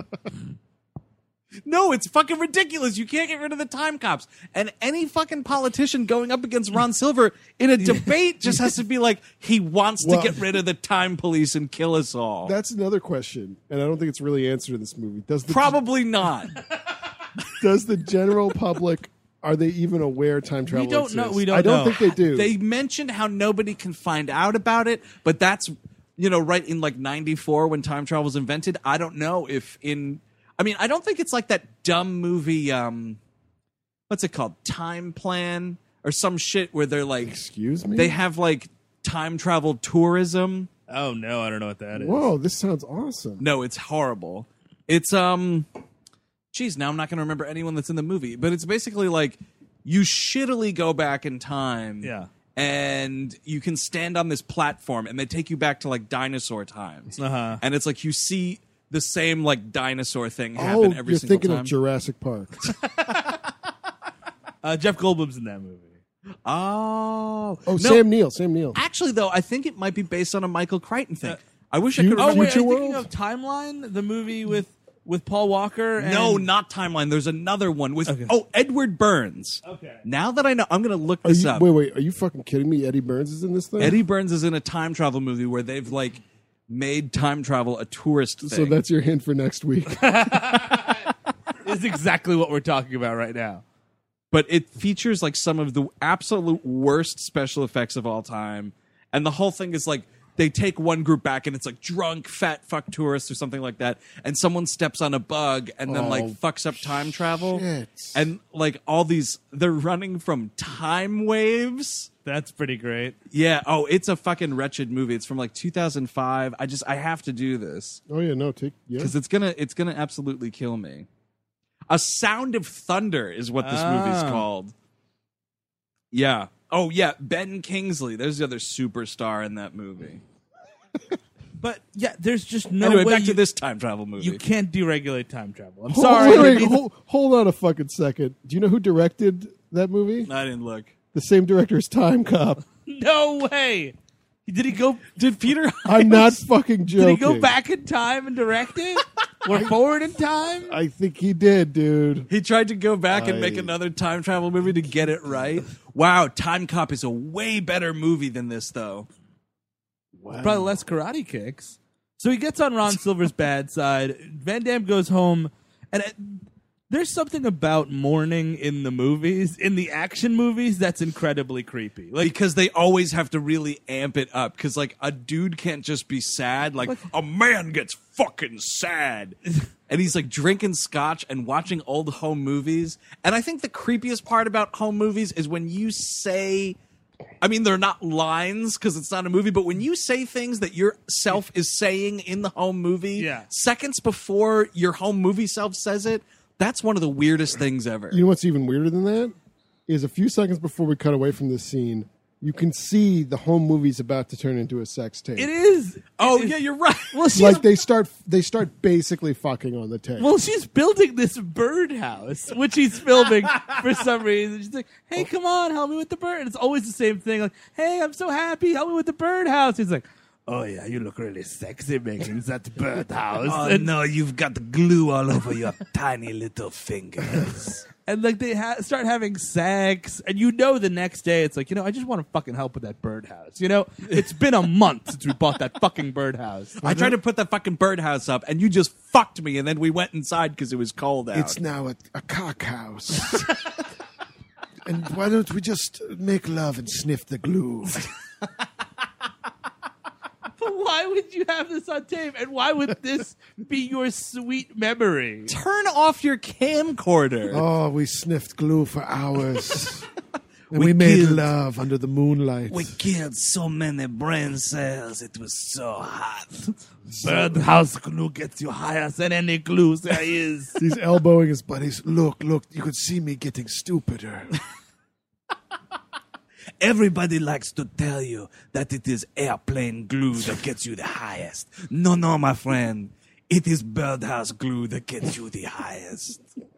No, it's fucking ridiculous. You can't get rid of the time cops. And any fucking politician going up against Ron Silver in a debate just has to be like, he wants Well- to get rid of the time police and kill us all. That's another question, and I don't think it's really answered in this movie. Probably not. Does the general public, are they even aware time travel don't exists? know. We don't I don't know. think they do. They mentioned how nobody can find out about it, but that's, right in like 94 when time travel was invented. I don't know if I don't think it's like that dumb movie, what's it called? Time Plan or some shit where they're like, Excuse me? they have like time travel tourism. Oh no, I don't know what that is. Whoa, this sounds awesome. No, it's horrible. It's, geez, now I'm not going to remember anyone that's in the movie, but it's basically like you shittily go back in time. Yeah. And you can stand on this platform and they take you back to like dinosaur times. Uh-huh. And it's like you see the same like dinosaur thing Oh, happen every you're single thinking time. of Jurassic Park. Jeff Goldblum's in that movie. Oh. Oh, No, Sam Neill. actually, though, I think it might be based on a Michael Crichton thing. I wish I could Future- remember. Oh wait, are you World? thinking of Timeline, the movie with Paul Walker? And... No, not Timeline. There's another one. Okay. Oh, Edward Burns. Okay. Now that I know, I'm going to look Are this you, up. wait, are you fucking kidding me? Eddie Burns is in this thing? Eddie Burns is in a time travel movie where they've like made time travel a tourist thing. So that's your hint for next week. Is exactly what we're talking about right now. But it features like some of the absolute worst special effects of all time. And the whole thing is like they take one group back and it's like drunk, fat fuck tourists or something like that. And someone steps on a bug and then like fucks up time travel. shit. And like all these, they're running from time waves. That's pretty great. Yeah. Oh, it's a fucking wretched movie. It's from like 2005. I have to do this Oh yeah, no, because it's gonna absolutely kill me. A Sound of Thunder is what this movie's called. Yeah. Oh yeah, Ben Kingsley. There's the other superstar in that movie. But yeah, there's just no Anyway, way back to this time travel movie. you can't deregulate time travel. I'm Hold- sorry. Wait, hold on a fucking second. Do you know who directed that movie? I didn't look. The same director as Time Cop. No way. Did he go? Did Peter? I'm not fucking joking. Did he go back in time and direct it? Or forward in time? I think he did, dude. He tried to go back and make I- another time travel movie to get it right. Wow, Time Cop is a way better movie than this, though. Probably less karate kicks. So he gets on Ron Silver's bad side. Van Damme goes home, and there's something about mourning in the movies, in the action movies, that's incredibly creepy. Like, Because they always have to really amp it up. Because, like, a dude can't just be sad. Like, a man gets fucking sad. And he's, like, drinking scotch and watching old home movies. And I think the creepiest part about home movies is when you say... I mean, they're not lines because it's not a movie, but when you say things that yourself is saying in the home movie, Yeah. seconds before your home movie self says it, that's one of the weirdest things ever. You know what's even weirder than that? Is a few seconds before we cut away from this scene, you can see the home movie's about to turn into a sex tape. it is. Oh, yeah, you're right. Well, she's, Like they start basically fucking on the tape. well, she's building this birdhouse, which he's filming for some reason. She's like, hey, come on, help me with the bird. And it's always the same thing. Like, hey, I'm so happy. Help me with the birdhouse. He's like, oh, yeah, you look really sexy making that birdhouse. Oh, no, you've got glue all over your tiny little fingers. And like they start having sex, and the next day it's like, I just want to fucking help with that birdhouse. It's been a month since we bought that fucking birdhouse. I tried to put that fucking birdhouse up, and you just fucked me, and then we went inside because it was cold out. It's now a cock house. And why don't we just make love and sniff the glue? But why would you have this on tape? And why would this be your sweet memory? Turn off your camcorder. Oh, we sniffed glue for hours. And We we made killed- love under the moonlight. We killed so many brain cells. It was so hot. Birdhouse glue gets you higher than any glue there is. He's elbowing his buddies. Look, you could see me getting stupider. Everybody likes to tell you that it is airplane glue that gets you the highest. No, my friend. It is birdhouse glue that gets you the highest.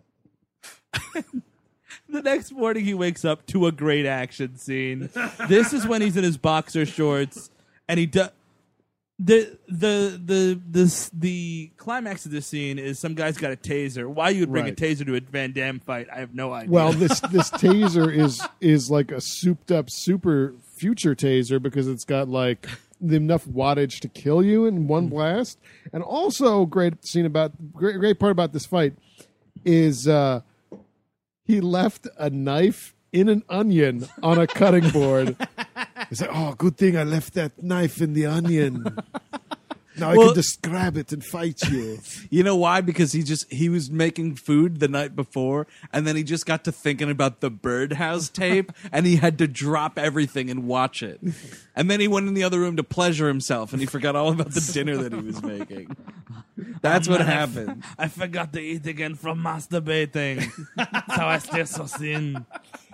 The next morning, he wakes up to a great action scene. This is when he's in his boxer shorts, and he does. The climax of this scene is some guy's got a taser. Why you would bring Right. a taser to a Van Damme fight, I have no idea. Well, this taser is like a souped up super future taser because it's got like enough wattage to kill you in one blast. And also great part about this fight is he left a knife in an onion on a cutting board. He's like, oh, good thing I left that knife in the onion. Now I Well- can just grab it and fight you. You know why? Because he was making food the night before, and then he just got to thinking about the birdhouse tape, and he had to drop everything and watch it. And then he went in the other room to pleasure himself, and he forgot all about the dinner that he was making. That's what happened. I forgot to eat again from masturbating. That's how I stay so thin.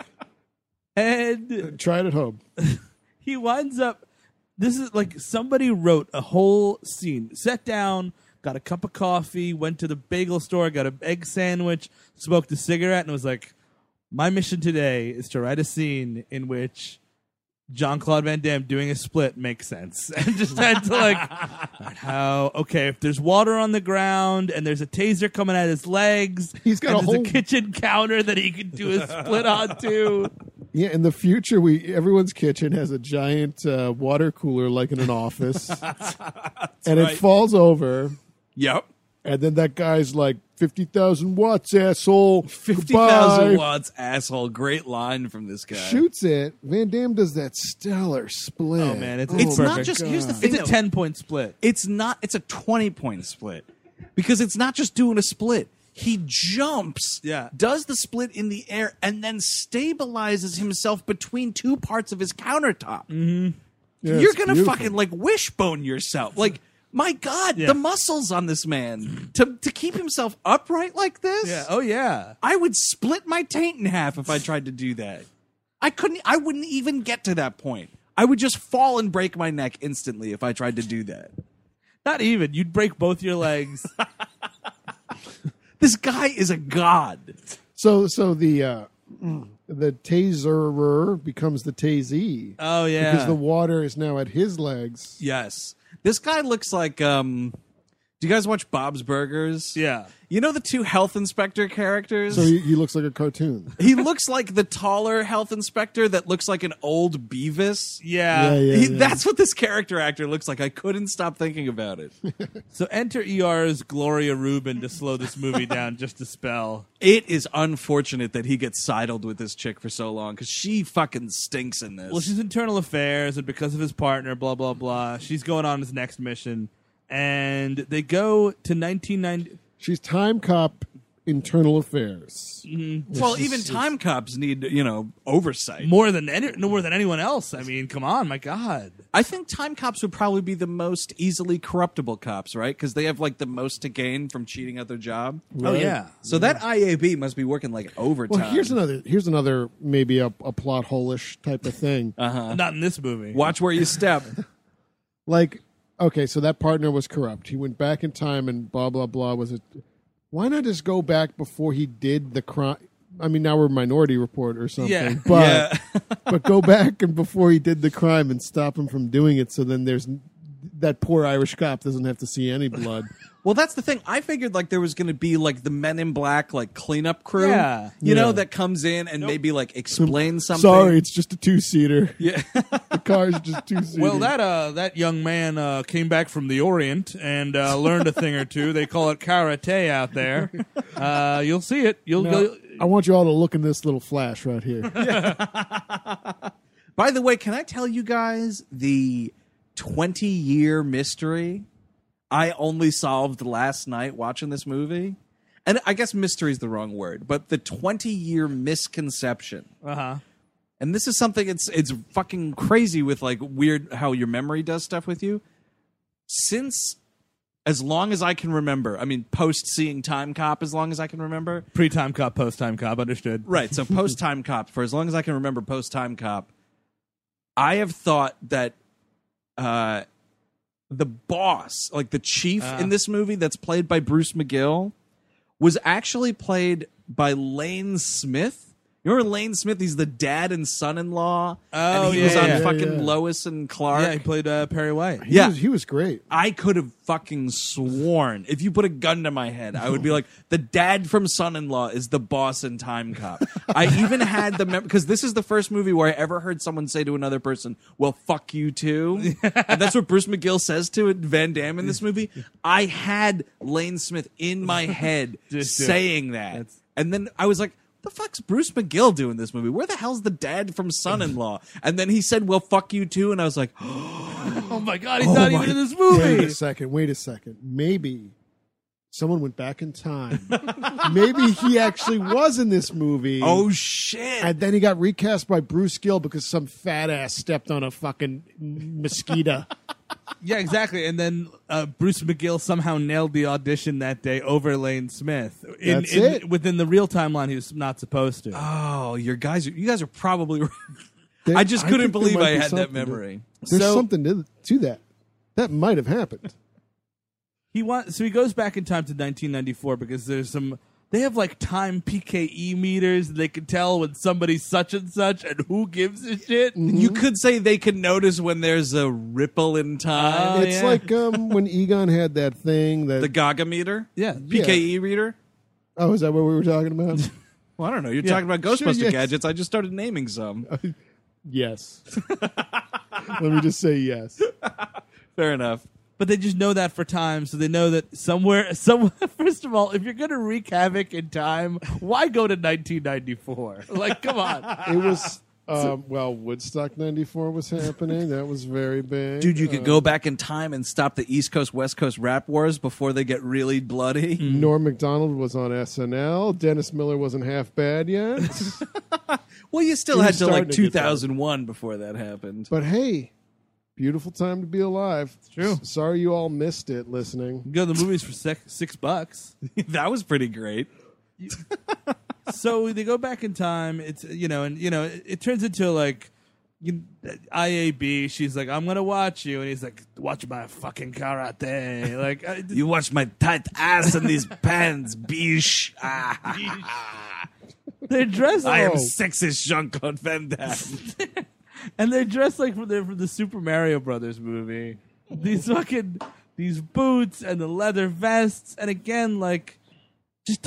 And Try it at home. he winds up. This is like somebody wrote a whole scene. Sat down, got a cup of coffee, went to the bagel store, got an egg sandwich, smoked a cigarette, and was like, my mission today is to write a scene in which Jean-Claude Van Damme doing a split makes sense. And just had to if there's water on the ground and there's a taser coming at his legs, He's got and a there's whole- kitchen counter that he can do a split onto. Yeah, in the future, everyone's kitchen has a giant water cooler like in an office, and it falls over, Yep. and then that guy's like 50,000 watts, asshole. 50,000 Goodbye." watts, asshole. Great line from this guy. Shoots it. Van Damme does that stellar split. Oh, man, it's It's not perfect. just, here's the thing. It's a though. 10-point split. It's not, it's a 20-point split. Because it's not just doing a split. He jumps, Yeah. does the split in the air, and then stabilizes himself between two parts of his countertop. Yeah, You're it's going to beautiful. fucking, like, wishbone yourself. Like, my God, Yeah. the muscles on this man. To keep himself upright like this? Yeah. Oh, yeah. I would split my taint in half if I tried to do that. I wouldn't even get to that point. I would just fall and break my neck instantly if I tried to do that. Not even. You'd break both your legs. This guy is a god. So the taserer becomes the tasee. Oh, yeah. Because the water is now at his legs. Yes. This guy looks like do you guys watch Bob's Burgers? Yeah. You know the two health inspector characters? So he looks like a cartoon. He looks like the taller health inspector that looks like an old Beavis. Yeah. That's what this character actor looks like. I couldn't stop thinking about it. So enter ER's Gloria Rubin to slow this movie down just a spell. It is unfortunate that he gets sidled with this chick for so long because she fucking stinks in this. Well, she's internal affairs, and because of his partner, blah, blah, blah, she's going on his next mission. And they go to 1990. She's time cop internal affairs. well, even time cops need, oversight. More than anyone else. I mean, come on, my God. I think time cops would probably be the most easily corruptible cops, right? Because they have like the most to gain from cheating at their job. Oh, yeah. So that IAB must be working like overtime. Well, here's another maybe a plot hole-ish type of thing. Not in this movie. Watch where you step. Like, okay, so that partner was corrupt. He went back in time and blah, blah, blah. Why not just go back before he did the crime? I mean, now we're Minority Report or something. Yeah. But, but go back and before he did the crime and stop him from doing it. So then that poor Irish cop doesn't have to see any blood. Well, that's the thing. I figured like there was going to be like the Men in Black like cleanup crew, Yeah. you know, Yeah. that comes in and maybe like explain something. Sorry, it's just a 2-seater. Yeah. The car's just 2-seater. Well, that young man came back from the Orient and learned a thing or two. They call it karate out there. You'll see it. Now, I want you all to look in this little flash right here. By the way, can I tell you guys the 20-year mystery I only solved last night watching this movie? And I guess mystery is the wrong word, but the 20-year misconception. Uh-huh. And this is something it's fucking crazy with like weird how your memory does stuff with you. Since as long as I can remember, I mean post seeing Time Cop as long as I can remember. Pre-Time Cop, post-Time Cop, understood. Right, so post Time Cop, for as long as I can remember post Time Cop, I have thought that the boss, like the chief in this movie that's played by Bruce McGill, was actually played by Lane Smith. You remember Lane Smith? He's the dad and son-in-law. Oh, and he yeah, was on yeah. fucking Yeah. Lois and Clark. Yeah, he played Perry White. Yeah. He was great. I could have fucking sworn, if you put a gun to my head, I would be like, the dad from Son-in-Law is the boss in Time Cop. I even had the because this is the first movie where I ever heard someone say to another person, well, fuck you too. And that's what Bruce McGill says to Van Damme in this movie. I had Lane Smith in my head saying that. And then I was like, the fuck's Bruce McGill doing this movie? Where the hell's the dad from Son-in-Law? And then he said, well, fuck you too. And I was like, Oh my God, he's not even in this movie. Wait a second. Maybe someone went back in time. Maybe he actually was in this movie. oh shit. And then he got recast by Bruce Gill because some fat ass stepped on a fucking mosquito. Yeah, exactly. And then Bruce McGill somehow nailed the audition that day over Lane Smith. That's it. Within the real timeline, he was not supposed to. Oh, you guys are probably right. They- I just couldn't think there believe might I be had that something memory. There's So- something to that. That might have happened. So he goes back in time to 1994 because there's some. They have like time PKE meters. They can tell when somebody's such and such, and who gives a shit. You could say they can notice when there's a ripple in time. Oh, It's yeah. like when Egon had that thing that. The Gaga meter? Yeah. PKE reader? Oh, is that what we were talking about? Well, I don't know. You're talking about Sure, Ghostbuster yes. gadgets. I just started naming some. Yes. Let me just say yes. Fair enough. But they just know that for time, so they know that somewhere. First of all, if you're gonna wreak havoc in time, why go to 1994? Like, come on. It was. Woodstock 94 was happening. That was very big. Dude, you could go back in time and stop the East Coast, West Coast rap wars before they get really bloody. Norm Macdonald was on SNL. Dennis Miller wasn't half bad yet. Well, you still He had was to like starting to get 2001 before that happened. But hey, beautiful time to be alive. It's true. Sorry you all missed it listening. You go to the movies for $6. That was pretty great. So they go back in time. It's it turns into like IAB. She's like, I'm gonna watch you, and he's like, watch my fucking karate. Like, You watch my tight ass in these pants, biche. they're dressed. I am Oh. sexist Jean-Claude Van Damme. And they're dressed like from the Super Mario Brothers movie. These boots and the leather vests, and again, like, just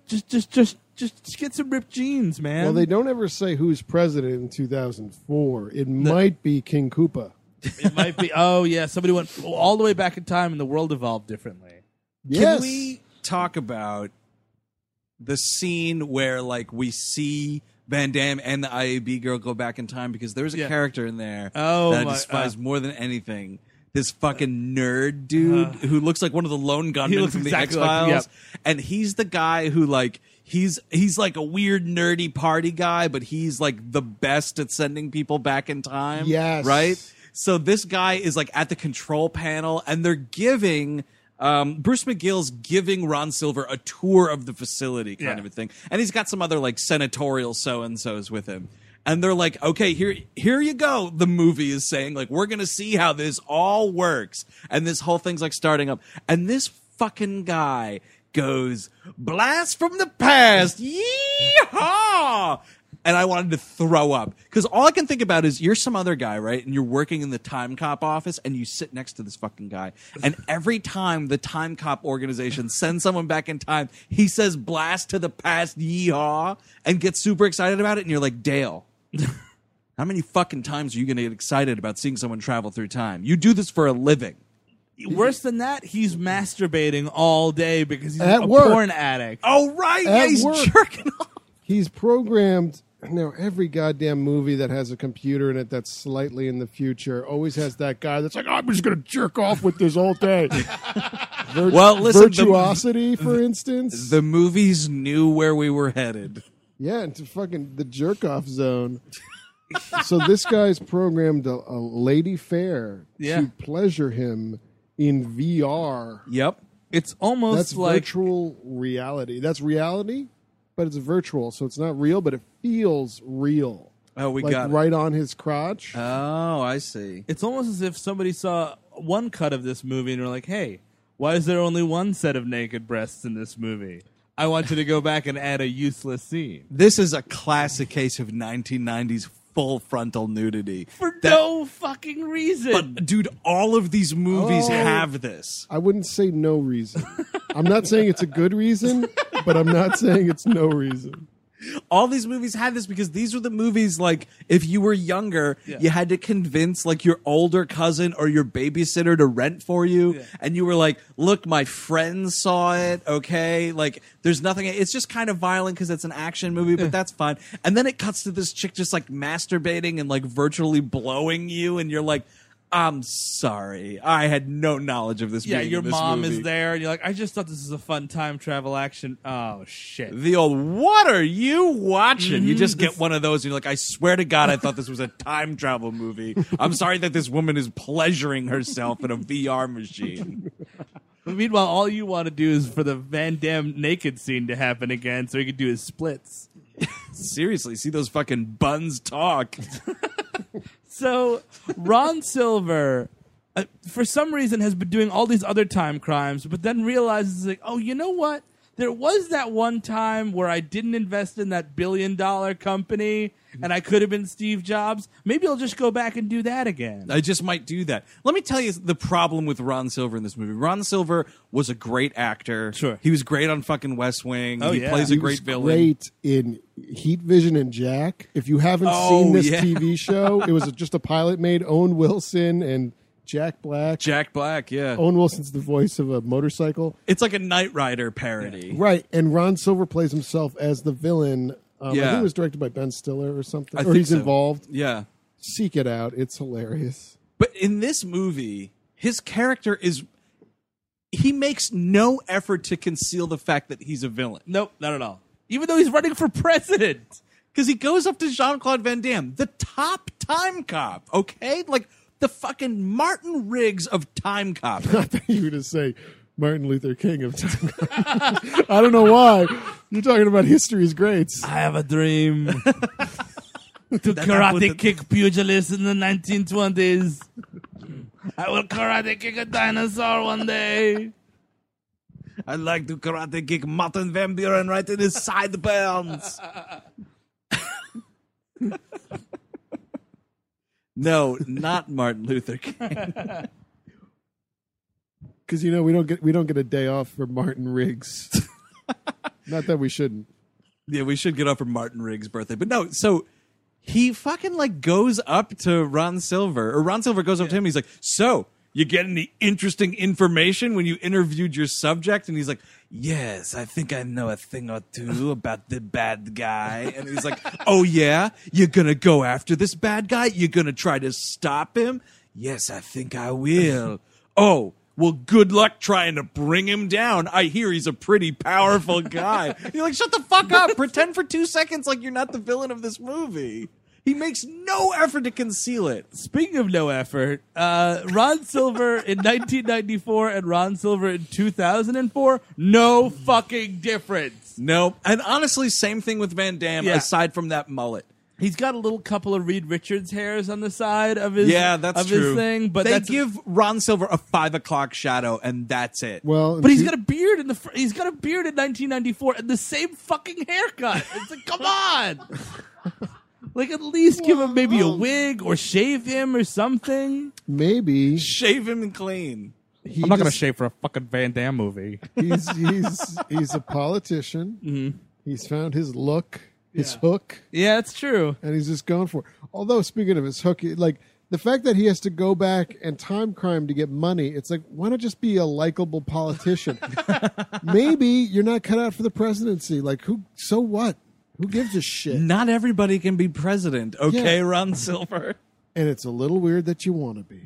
get some ripped jeans, man. Well, they don't ever say who's president in 2004. It might be King Koopa. It might be. Oh yeah, somebody went all the way back in time, and the world evolved differently. Yes. Can we talk about the scene where like we see Van Damme and the IAB girl go back in time, because there's a Yeah. character in there Oh, that I my- despise more than anything. This fucking nerd dude who looks like one of the lone gunmen looks from exactly the like- X-Files. yep. And he's the guy who like he's like a weird nerdy party guy, but he's like the best at sending people back in time. Yes. Right? So this guy is like at the control panel, and they're giving Bruce McGill's giving Ron Silver a tour of the facility kind of a thing. And he's got some other like senatorial so-and-sos with him. And they're like, okay, here you go. The movie is saying, like, we're going to see how this all works. And this whole thing's like starting up. And this fucking guy goes, blast from the past. Yeehaw! and I wanted to throw up because all I can think about is you're some other guy, right? And you're working in the Time Cop office, and you sit next to this fucking guy. And every time the Time Cop organization sends someone back in time, he says "blast to the past, yeehaw," and gets super excited about it. And you're like, Dale, how many fucking times are you going to get excited about seeing someone travel through time? You do this for a living. Worse than that, he's masturbating all day because he's At a work. porn addict. Oh right, At yeah, he's work. jerking off. He's programmed. Now, every goddamn movie that has a computer in it that's slightly in the future always has that guy that's like, I'm just going to jerk off with this all day. Well, listen, Virtuosity, for instance. The movies knew where we were headed. Yeah, into fucking the jerk off zone. So this guy's programmed a lady fair to pleasure him in VR. Yep. It's almost That's like virtual reality. That's reality, but it's virtual, so it's not real, but it feels real. Oh, we like got it. right on his crotch. Oh, I see. it's almost as if somebody saw one cut of this movie and were like, "Hey, why is there only one set of naked breasts in this movie? I want you to go back and add a useless scene." This is a classic case of 1990s full frontal nudity. For no fucking reason. But, dude, all of these movies have this. I wouldn't say no reason. I'm not saying it's a good reason, but I'm not saying it's no reason. All these movies had this because these were the movies, like, if you were younger, you had to convince, like, your older cousin or your babysitter to rent for you. Yeah. And you were like, look, my friends saw it, okay? Like, there's nothing. It's just kind of violent because it's an action movie, but that's fine. And then it cuts to this chick just, like, masturbating and, like, virtually blowing you. And you're like, I'm sorry. I had no knowledge of this. Yeah, being your in this mom movie. is there, and you're like, I just thought this was a fun time travel action. Oh, shit. The old, what are you watching? You just get one of those, and you're like, I swear to God, I thought this was a time travel movie. I'm sorry that this woman is pleasuring herself in a VR machine. Meanwhile, all you want to do is for the Van Damme naked scene to happen again so he can do his splits. Seriously, see those fucking buns talk. So, Ron Silver, for some reason, has been doing all these other time crimes, but then realizes, like, oh, you know what? There was that one time where I didn't invest in that $1 billion company, and I could have been Steve Jobs. Maybe I'll just go back and do that again. I just might do that. Let me tell you the problem with Ron Silver in this movie. Ron Silver was a great actor. Sure. He was great on fucking West Wing. Oh, he yeah. plays a He great was villain. Great in Heat Vision and Jack. If you haven't seen this TV show, it was just a pilot made. Owen Wilson and Jack Black. Jack Black, yeah. Owen Wilson's the voice of a motorcycle. It's like a Knight Rider parody. Right, and Ron Silver plays himself as the villain. I think it was directed by Ben Stiller or something. I or think he's so. involved. Yeah. Seek it out. It's hilarious. But in this movie, his character is... He makes no effort to conceal the fact that he's a villain. Nope, not at all. Even though he's running for president. Because he goes up to Jean-Claude Van Damme, the top time cop, okay? Like, the fucking Martin Riggs of time cop. I thought you were going to say Martin Luther King of time. I don't know why. You're talking about history's greats. I have a dream to karate kick pugilists in the 1920s. I will karate kick a dinosaur one day. I'd like to karate kick Martin Van Buren right in his sideburns. No, not Martin Luther King. Because we don't get a day off for Martin Riggs. Not that we shouldn't. Yeah, we should get off for Martin Riggs' birthday. But no, so he fucking like goes up to Ron Silver, or Ron Silver goes up to him. He's like, so you get any interesting information when you interviewed your subject? And he's like, yes, I think I know a thing or two about the bad guy. And he's like, oh yeah? You're going to go after this bad guy? You're going to try to stop him? Yes, I think I will. Oh, well, good luck trying to bring him down. I hear he's a pretty powerful guy. You're like, shut the fuck up. Pretend for 2 seconds like you're not the villain of this movie. He makes no effort to conceal it. Speaking of no effort, Ron Silver in 1994 and Ron Silver in 2004, no fucking difference. Nope. And honestly, same thing with Van Damme, Yeah. aside from that mullet. He's got a little couple of Reed Richards hairs on the side of his That's of true. his thing, but they give Ron Silver a 5 o'clock shadow, and that's it. Well, But he's got a beard in he's got a beard in 1994 and the same fucking haircut. It's like, come on. Like, at least give him maybe a wig or shave him or something. maybe Shave him and clean. he I'm not going to just- shave for a fucking Van Damme movie. He's a politician. Mm-hmm. He's found his look, his hook, Yeah, it's true. and he's just going for it. Although, speaking of his hook, like the fact that he has to go back and time crime to get money, it's like, why not just be a likable politician? Maybe you're not cut out for the presidency. Like, so what? Who gives a shit? Not everybody can be president, okay, Yeah. Ron Silver? And it's a little weird that you want to be.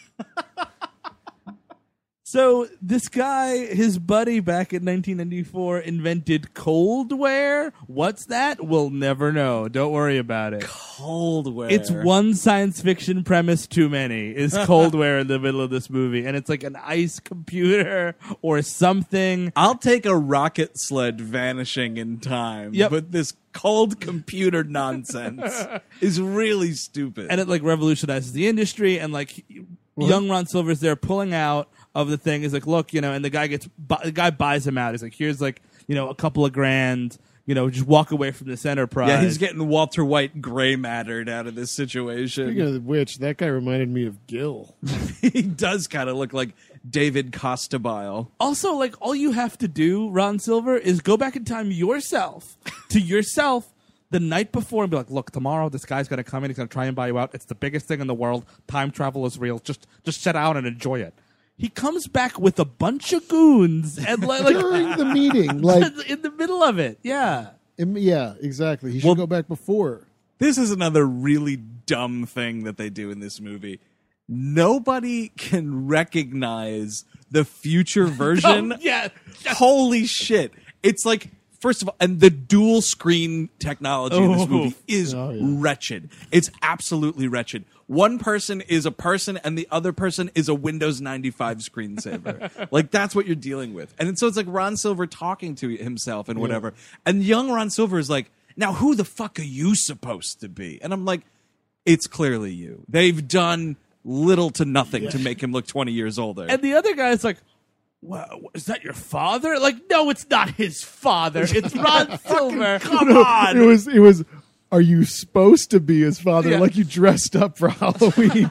So this guy, his buddy back in 1994 invented coldware. What's that? We'll never know. Don't worry about it. Coldware. It's one science fiction premise too many, is coldware in the middle of this movie. And it's like an ice computer or something. I'll take a rocket sled vanishing in time, Yep. but this cold computer nonsense is really stupid. And it like revolutionizes the industry. And like young Ron Silver's there pulling out of the thing. Is like, look, and the guy buys him out. He's like, here's like, a couple of grand, just walk away from this enterprise. yeah, he's getting Walter White gray mattered out of this situation. Speaking of which, that guy reminded me of Gil. He does kind of look like David Costabile. Also, like, all you have to do, Ron Silver, is go back in time yourself the night before and be like, look, tomorrow this guy's going to come in. He's going to try and buy you out. It's the biggest thing in the world. Time travel is real. Just sit down and enjoy it. He comes back with a bunch of goons and like During the meeting, like, in the middle of it. Yeah. yeah, exactly. He should go back before. This is another really dumb thing that they do in this movie. Nobody can recognize the future version. Yeah. Holy shit. It's like, first of all, and the dual screen technology in this movie is wretched. It's absolutely wretched. One person is a person and the other person is a Windows 95 screensaver. Like, that's what you're dealing with. And so it's like Ron Silver talking to himself and whatever. And young Ron Silver is like, now who the fuck are you supposed to be? And I'm like, it's clearly you. They've done little to nothing to make him look 20 years older. And the other guy's like, wow, is that your father? Like, no, it's not his father. It's Ron Silver. Come on. It was. Are you supposed to be his father? Yeah. Like you dressed up for Halloween?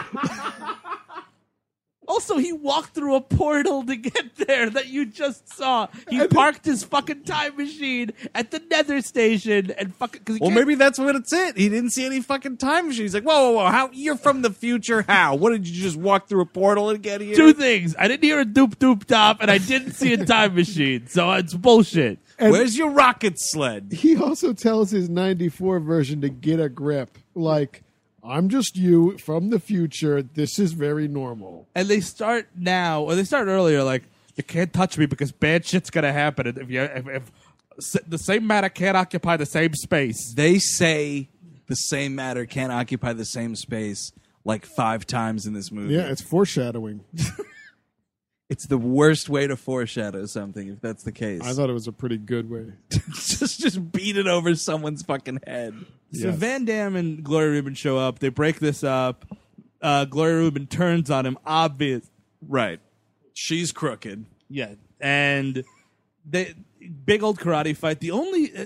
Also, he walked through a portal to get there that you just saw. He parked his fucking time machine at the Nether station and fucking. Well, maybe that's what it's it. He didn't see any fucking time machine. He's like, whoa, how? You're from the future? How? What, did you just walk through a portal and get here? two things. I didn't hear a doop doop top, and I didn't see a time machine. So it's bullshit. Where's your rocket sled? He also tells his 94 version to get a grip. Like, I'm just you from the future. This is very normal. And they start now, or they start earlier. Like, you can't touch me because bad shit's gonna happen if the same matter can't occupy the same space. They say the same matter can't occupy the same space like 5 times in this movie. Yeah, it's foreshadowing. It's the worst way to foreshadow something if that's the case. I thought it was a pretty good way. just beat it over someone's fucking head. So Yes. Van Damme and Gloria Reuben show up. They break this up. Gloria Reuben turns on him. Obvious. Right. She's crooked. Yeah. And they big old karate fight. The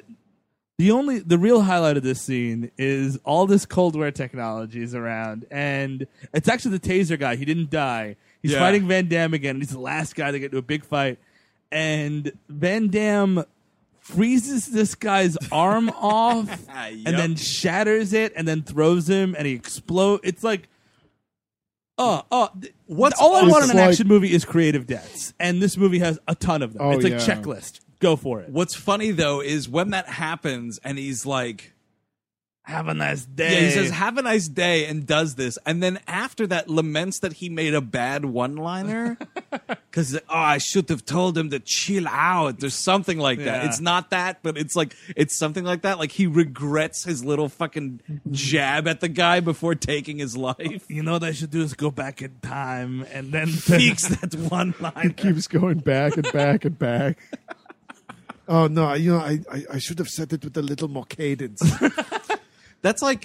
real highlight of this scene is all this coldware technology is around, and it's actually the taser guy. He didn't die. He's Yeah. fighting Van Damme again. He's the last guy to get into a big fight, and Van Damme freezes this guy's arm off, Yep. and then shatters it, and then throws him, and he explodes. It's like, all I want in It's an like- action movie is creative deaths, and this movie has a ton of them. Oh, It's like yeah. checklist. Go for it. What's funny, though, is when that happens and he's like, Have a nice day. yeah, he says, have a nice day, and does this. And then after that, laments that he made a bad one-liner. Because, oh, I should have told him to chill out. There's something like that. Yeah. It's not that, but it's like, it's something like that. Like, he regrets his little fucking jab at the guy before taking his life. You know what I should do is go back in time and then Speaks that one line. Keeps going back and back and back. Oh no! I should have said it with a little more cadence. That's like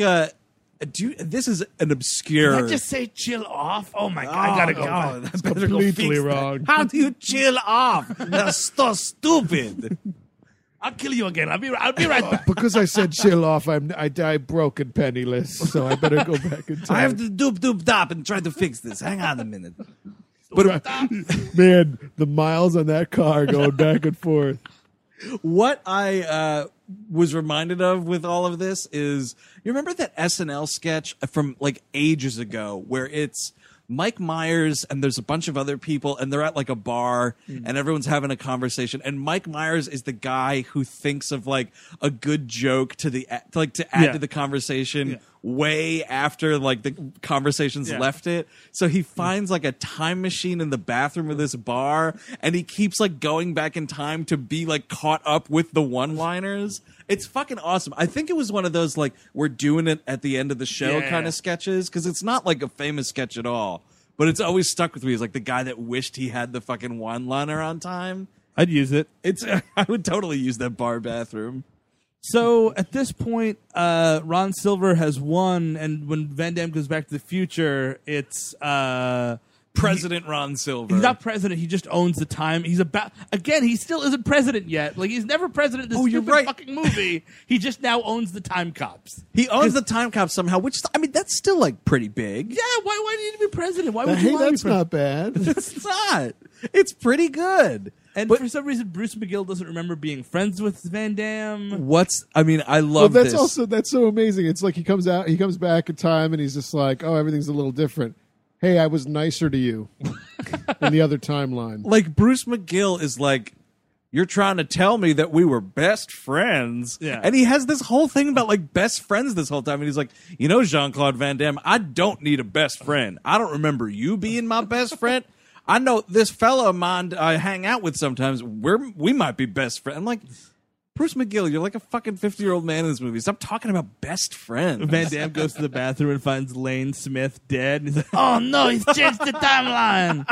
this is an obsure. Did I just say chill off? Oh my god, I gotta go. Oh, that's better go Completely fix that. wrong. How do you chill off? That's so stupid. I'll kill you again. I'll be right back. Because I said chill off, I die broke and penniless, so I better go back in time. I have to doop doop dop and try to fix this. Hang on a minute. But Man, the miles on that car going back and forth. what I was reminded of with all of this is, you remember that SNL sketch from like ages ago where it's Mike Myers and there's a bunch of other people and they're at like a bar and everyone's having a conversation, and Mike Myers is the guy who thinks of like a good joke to add to the conversation way after like the conversation's left it. So he finds like a time machine in the bathroom of this bar and he keeps like going back in time to be like caught up with the one-liners. It's fucking awesome. I think it was one of those like we're doing it at the end of the show kind of sketches, because it's not like a famous sketch at all, but it's always stuck with me as like the guy that wished he had the fucking one-liner on time. I'd use it. I would totally use that bar bathroom. So at this point, Ron Silver has won, and when Van Damme goes back to the future, it's President Ron Silver. he's not president. He just owns the time. He still isn't president yet. Like, he's never president in this stupid fucking movie. He just now owns the time cops. He owns the time cops somehow, which, I mean, that's still like pretty big. Yeah, why do you need to be president? Why would you Hey, want to be that's president? not bad. It's not. It's pretty good. And for some reason, Bruce McGill doesn't remember being friends with Van Damme. I love Well, that's this. that's so amazing. It's like he comes back in time, and he's just like, oh, everything's a little different. Hey, I was nicer to you in the other timeline. Like, Bruce McGill is like, you're trying to tell me that we were best friends. Yeah. And he has this whole thing about like best friends this whole time. And he's like, you know, Jean-Claude Van Damme, I don't need a best friend. I don't remember you being my best friend. I know this fella of mine I hang out with sometimes. We might be best friends. I'm like, Bruce McGill, you're like a fucking 50-year-old man in this movie. Stop talking about best friends. Van Damme goes to the bathroom and finds Lane Smith dead. And he's like, oh no, he's changed the timeline.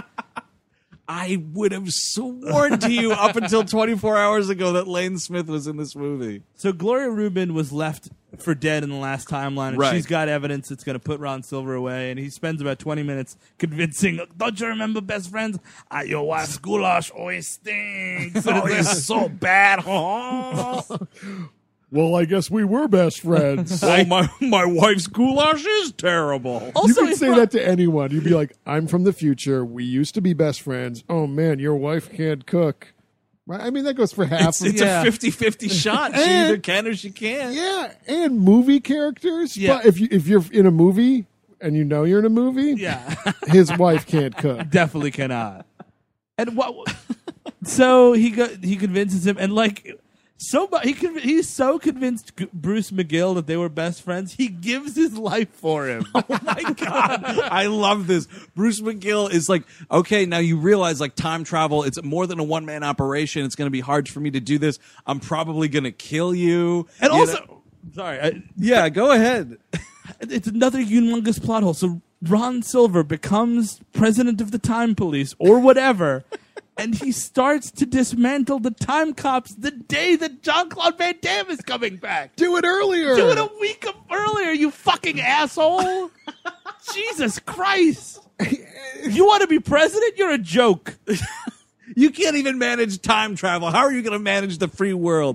I would have sworn to you up until 24 hours ago that Lane Smith was in this movie. So Gloria Rubin was left for dead in the last timeline, and Right. she's got evidence that's going to put Ron Silver away, and he spends about 20 minutes convincing, don't you remember best friends? Your wife's goulash always stinks. Oh, he's so bad. Huh? Well, I guess we were best friends. Oh, my wife's goulash is terrible. You Also, could if say Ron- that to anyone. You'd be like, I'm from the future. We used to be best friends. Oh, man, your wife can't cook. Right? I mean, that goes for half. It's Yeah. a 50-50 shot. She either can or she can't. Yeah, and movie characters. Yeah. But if you're in a movie and you know you're in a movie, Yeah. his wife can't cook. Definitely cannot. And what? So he convinces him, and like he's so convinced Bruce McGill that they were best friends, he gives his life for him. Oh my God. I love this. Bruce McGill is like, okay, now you realize like time travel, it's more than a one-man operation. It's going to be hard for me to do this. I'm probably going to kill you. And You also, know? sorry, Yeah, go ahead. it's another humongous plot hole. So Ron Silver becomes president of the time police or whatever. And he starts to dismantle the time cops the day that Jean-Claude Van Damme is coming back. Do it earlier. Do it a week earlier, you fucking asshole. Jesus Christ. You want to be president? You're a joke. You can't even manage time travel. How are you going to manage the free world?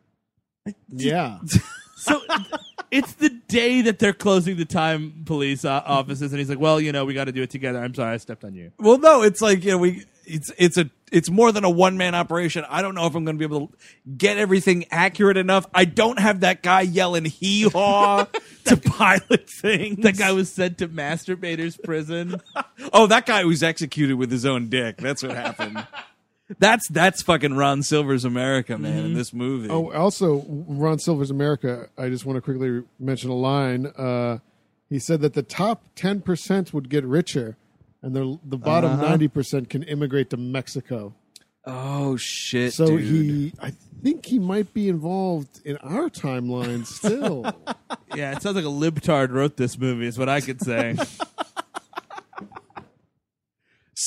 Yeah. So it's the day that they're closing the time police offices, and he's like, well, you know, we got to do it together. I'm sorry, I stepped on you. Well, no, it's like, you know, it's more than a one-man operation. I don't know if I'm going to be able to get everything accurate enough. I don't have that guy yelling hee-haw to pilot things. That guy was sent to masturbators prison. Oh, that guy was executed with his own dick. That's what happened. That's fucking Ron Silver's America, man, in this movie. Oh, also, Ron Silver's America, I just want to quickly mention a line. He said that the top 10% would get richer, and the bottom 90% can immigrate to Mexico. Oh, shit, So dude. I think he might be involved in our timeline still. Yeah, it sounds like a libtard wrote this movie, is what I could say.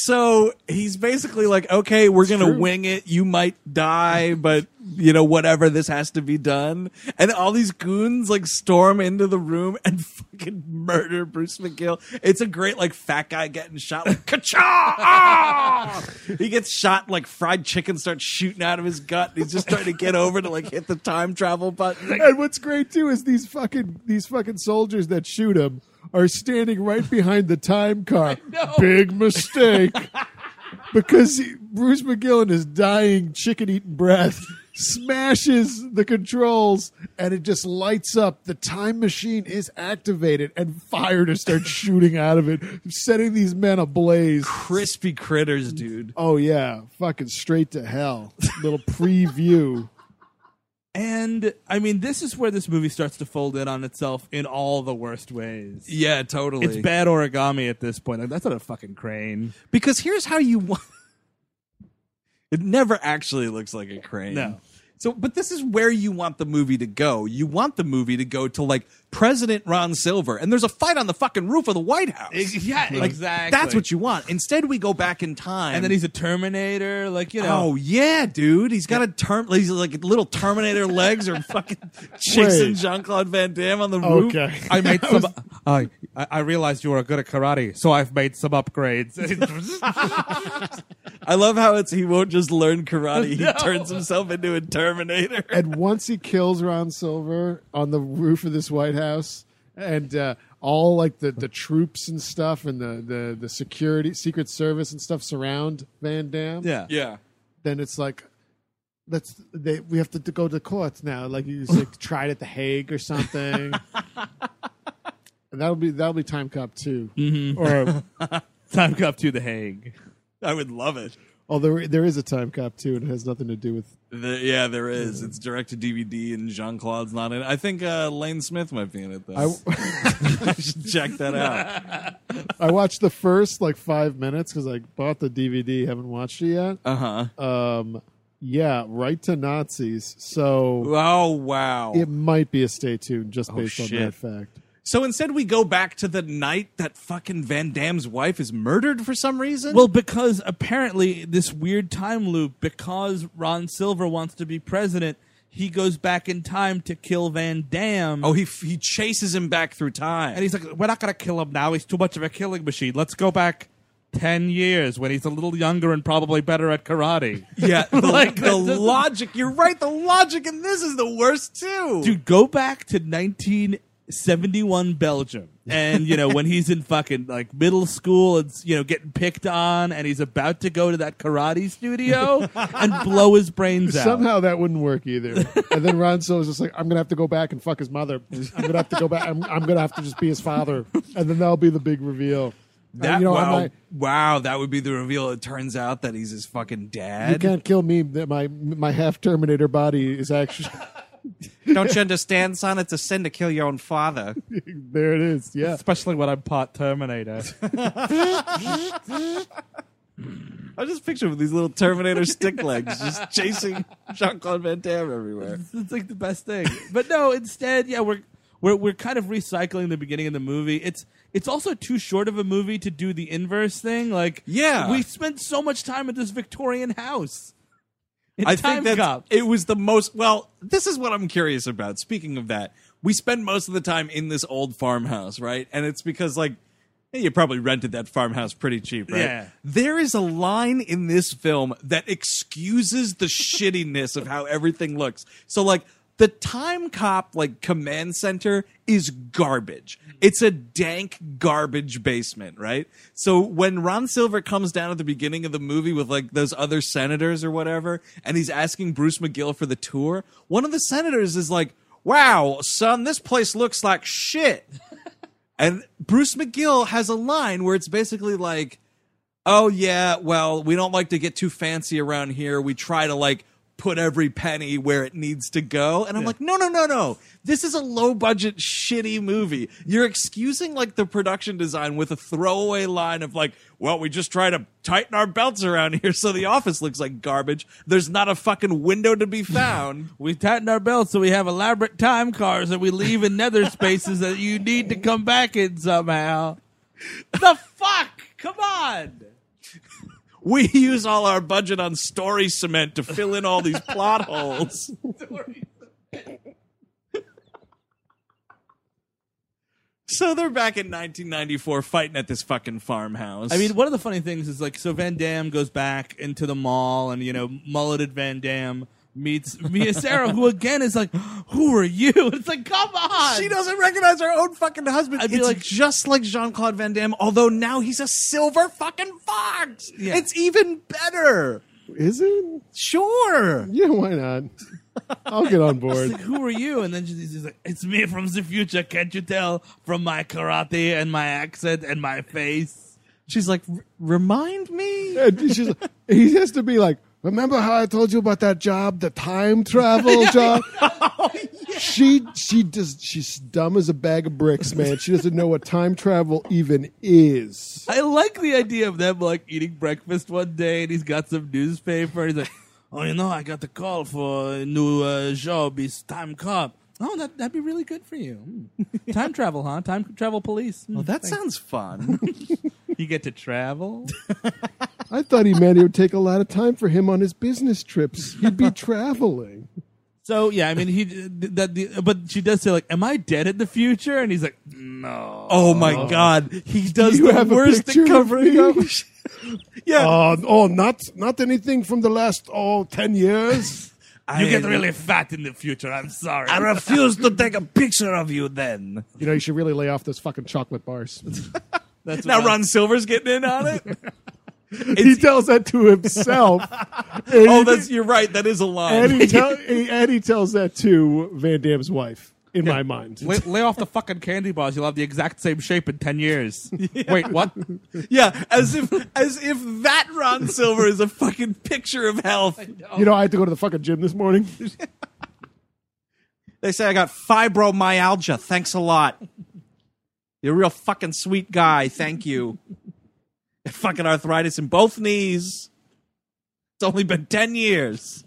So he's basically like, okay, we're going to wing it. You might die, but whatever, this has to be done. And all these goons like storm into the room and fucking murder Bruce McGill. It's a great like fat guy getting shot like ka-cha! Ah! He gets shot like fried chicken starts shooting out of his gut. He's just trying to get over to like hit the time travel button. And what's great too is these fucking soldiers that shoot him are standing right behind the time car. Big mistake. Because Bruce McGill in his dying chicken-eating breath smashes the controls and it just lights up. The time machine is activated and fire to start shooting out of it, setting these men ablaze. Crispy critters, dude. Oh, yeah. Fucking straight to hell. Little preview. And, I mean, this is where this movie starts to fold in on itself in all the worst ways. Yeah, totally. It's bad origami at this point. Like, that's not a fucking crane. Because here's how you want... It never actually looks like a crane. No. So, but this is where you want the movie to go. You want the movie to go to, like, President Ron Silver, and there's a fight on the fucking roof of the White House. Yeah, Like, exactly. That's what you want. Instead, we go back in time. And then he's a Terminator, like, Oh, yeah, dude. He's got he's like little Terminator legs or fucking chasing Wait. Jean-Claude Van Damme on the roof. Okay. I made some. I realized you were good at karate, so I've made some upgrades. I love how he won't just learn karate. He turns himself into a Terminator. And once he kills Ron Silver on the roof of this White House, and all like the troops and stuff, and the security, Secret Service and stuff surround Van Damme. Yeah. Yeah. Then it's like, we have to go to court now. Like you just like tried at the Hague or something. And that'll be Time Cop 2. Mm-hmm. Or Time Cop to The Hague. I would love it. there is a Time Cop 2, and it has nothing to do with. Yeah, there is. It's direct to DVD, and Jean-Claude's not in it. I think Lane Smith might be in it, though. I should check that out. I watched the first like 5 minutes because I bought the DVD. Haven't watched it yet. Yeah, right to Nazis. So Oh, wow. it might be a stay tuned just based on shit. that fact. So instead, we go back to the night that fucking Van Damme's wife is murdered for some reason? Well, because apparently this weird time loop, because Ron Silver wants to be president, he goes back in time to kill Van Damme. Oh, he chases him back through time. And he's like, we're not going to kill him now. He's too much of a killing machine. Let's go back 10 years when he's a little younger and probably better at karate. Yeah, the Like, logic. You're right. The logic in this is the worst, too. Dude, go back to 1971 Belgium. And, when he's in fucking, like, middle school and, getting picked on, and he's about to go to that karate studio and blow his brains out. Somehow that wouldn't work either. And then Ron Silver's just like, I'm gonna have to go back and fuck his mother. I'm gonna have to go back. I'm gonna have to just be his father, and then that'll be the big reveal. And, Wow, that would be the reveal. It turns out that he's his fucking dad. You can't kill me. That my half Terminator body is actually. Don't you understand, son? It's a sin to kill your own father. There it is. Yeah. Especially when I'm part Terminator. I just picture with these little Terminator stick legs just chasing Jean-Claude Van Damme everywhere. It's like the best thing. But no, instead, yeah, we're kind of recycling the beginning of the movie. It's also too short of a movie to do the inverse thing. Like, yeah, we spent so much time at this Victorian house. I think that it was the most. Well, this is what I'm curious about. Speaking of that, we spend most of the time in this old farmhouse, right? And it's because, like, you probably rented that farmhouse pretty cheap, right? Yeah. There is a line in this film that excuses the shittiness of how everything looks. So, like, the Time Cop, like, command center is garbage. It's a dank garbage basement, right? So when Ron Silver comes down at the beginning of the movie with, like, those other senators or whatever, and he's asking Bruce McGill for the tour, one of the senators is like, wow, son, this place looks like shit. And Bruce McGill has a line where it's basically like, oh, yeah, well, we don't like to get too fancy around here. We try to, like, put every penny where it needs to go. And I'm like, no. This is a low-budget, shitty movie. You're excusing, like, the production design with a throwaway line of, like, well, we just try to tighten our belts around here so the office looks like garbage. There's not a fucking window to be found. We tighten our belts so we have elaborate time cars that we leave in nether spaces that you need to come back in somehow. The fuck? Come on. We use all our budget on story cement to fill in all these plot holes. So they're back in 1994 fighting at this fucking farmhouse. I mean, one of the funny things is like, so Van Damme goes back into the mall, and mulleted Van Damme meets Mia Sarah, who again is like, "Who are you?" It's like, come on, she doesn't recognize her own fucking husband. I'd be It's like- just like Jean-Claude Van Damme, although now he's a silver fucking fox. Yeah. It's even better. Is it? Sure. Yeah, why not? I'll get on It's board. like, who are you? And then she's like, it's me from the future. Can't you tell from my karate and my accent and my face? She's like, "Remind me." And she's like, he has to be like, remember how I told you about that job, the time travel job? She's dumb as a bag of bricks, man. She doesn't know what time travel even is. I like the idea of them like eating breakfast one day, and he's got some newspaper. He's like, "Oh, I got the call for a new job. He's time cop. Oh, that'd be really good for you. Time travel, huh? Time travel police. Well, that sounds fun. You get to travel. I thought he meant it would take a lot of time for him on his business trips. He'd be traveling. So yeah, I mean, but she does say like, "Am I dead in the future?" And he's like, "No." Oh my God, he does You the have a worst picture at of covering me? up. Yeah, Not anything from the last 10 years. You get really fat in the future. I'm sorry. I refuse to take a picture of you. Then You should really lay off those fucking chocolate bars. That's now what Ron Silver's getting in on it. He tells that to himself. You're right. That is a line. And he tells that to Van Damme's wife, in my mind. Lay off the fucking candy bars. You'll have the exact same shape in 10 years. Wait, what? Yeah, as if that Ron Silver is a fucking picture of health. I had to go to the fucking gym this morning. They say I got fibromyalgia. Thanks a lot. You're a real fucking sweet guy. Thank you. Fucking arthritis in both knees. It's only been 10 years.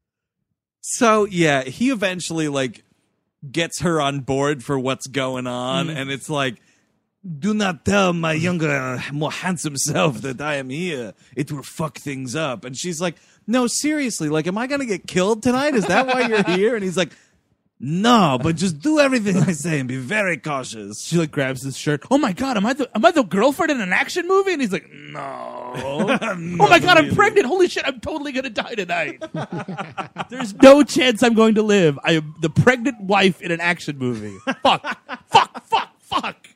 So, yeah, he eventually, gets her on board for what's going on, and it's like, do not tell my younger, more handsome self that I am here. It will fuck things up. And she's like, no, seriously, am I going to get killed tonight? Is that why you're here? And he's like, no, but just do everything I say and be very cautious. She grabs his shirt. Oh my God, am I the girlfriend in an action movie? And he's like, no. Oh my God, I'm pregnant. Holy shit, I'm totally gonna die tonight. There's no chance I'm going to live. I am the pregnant wife in an action movie. Fuck.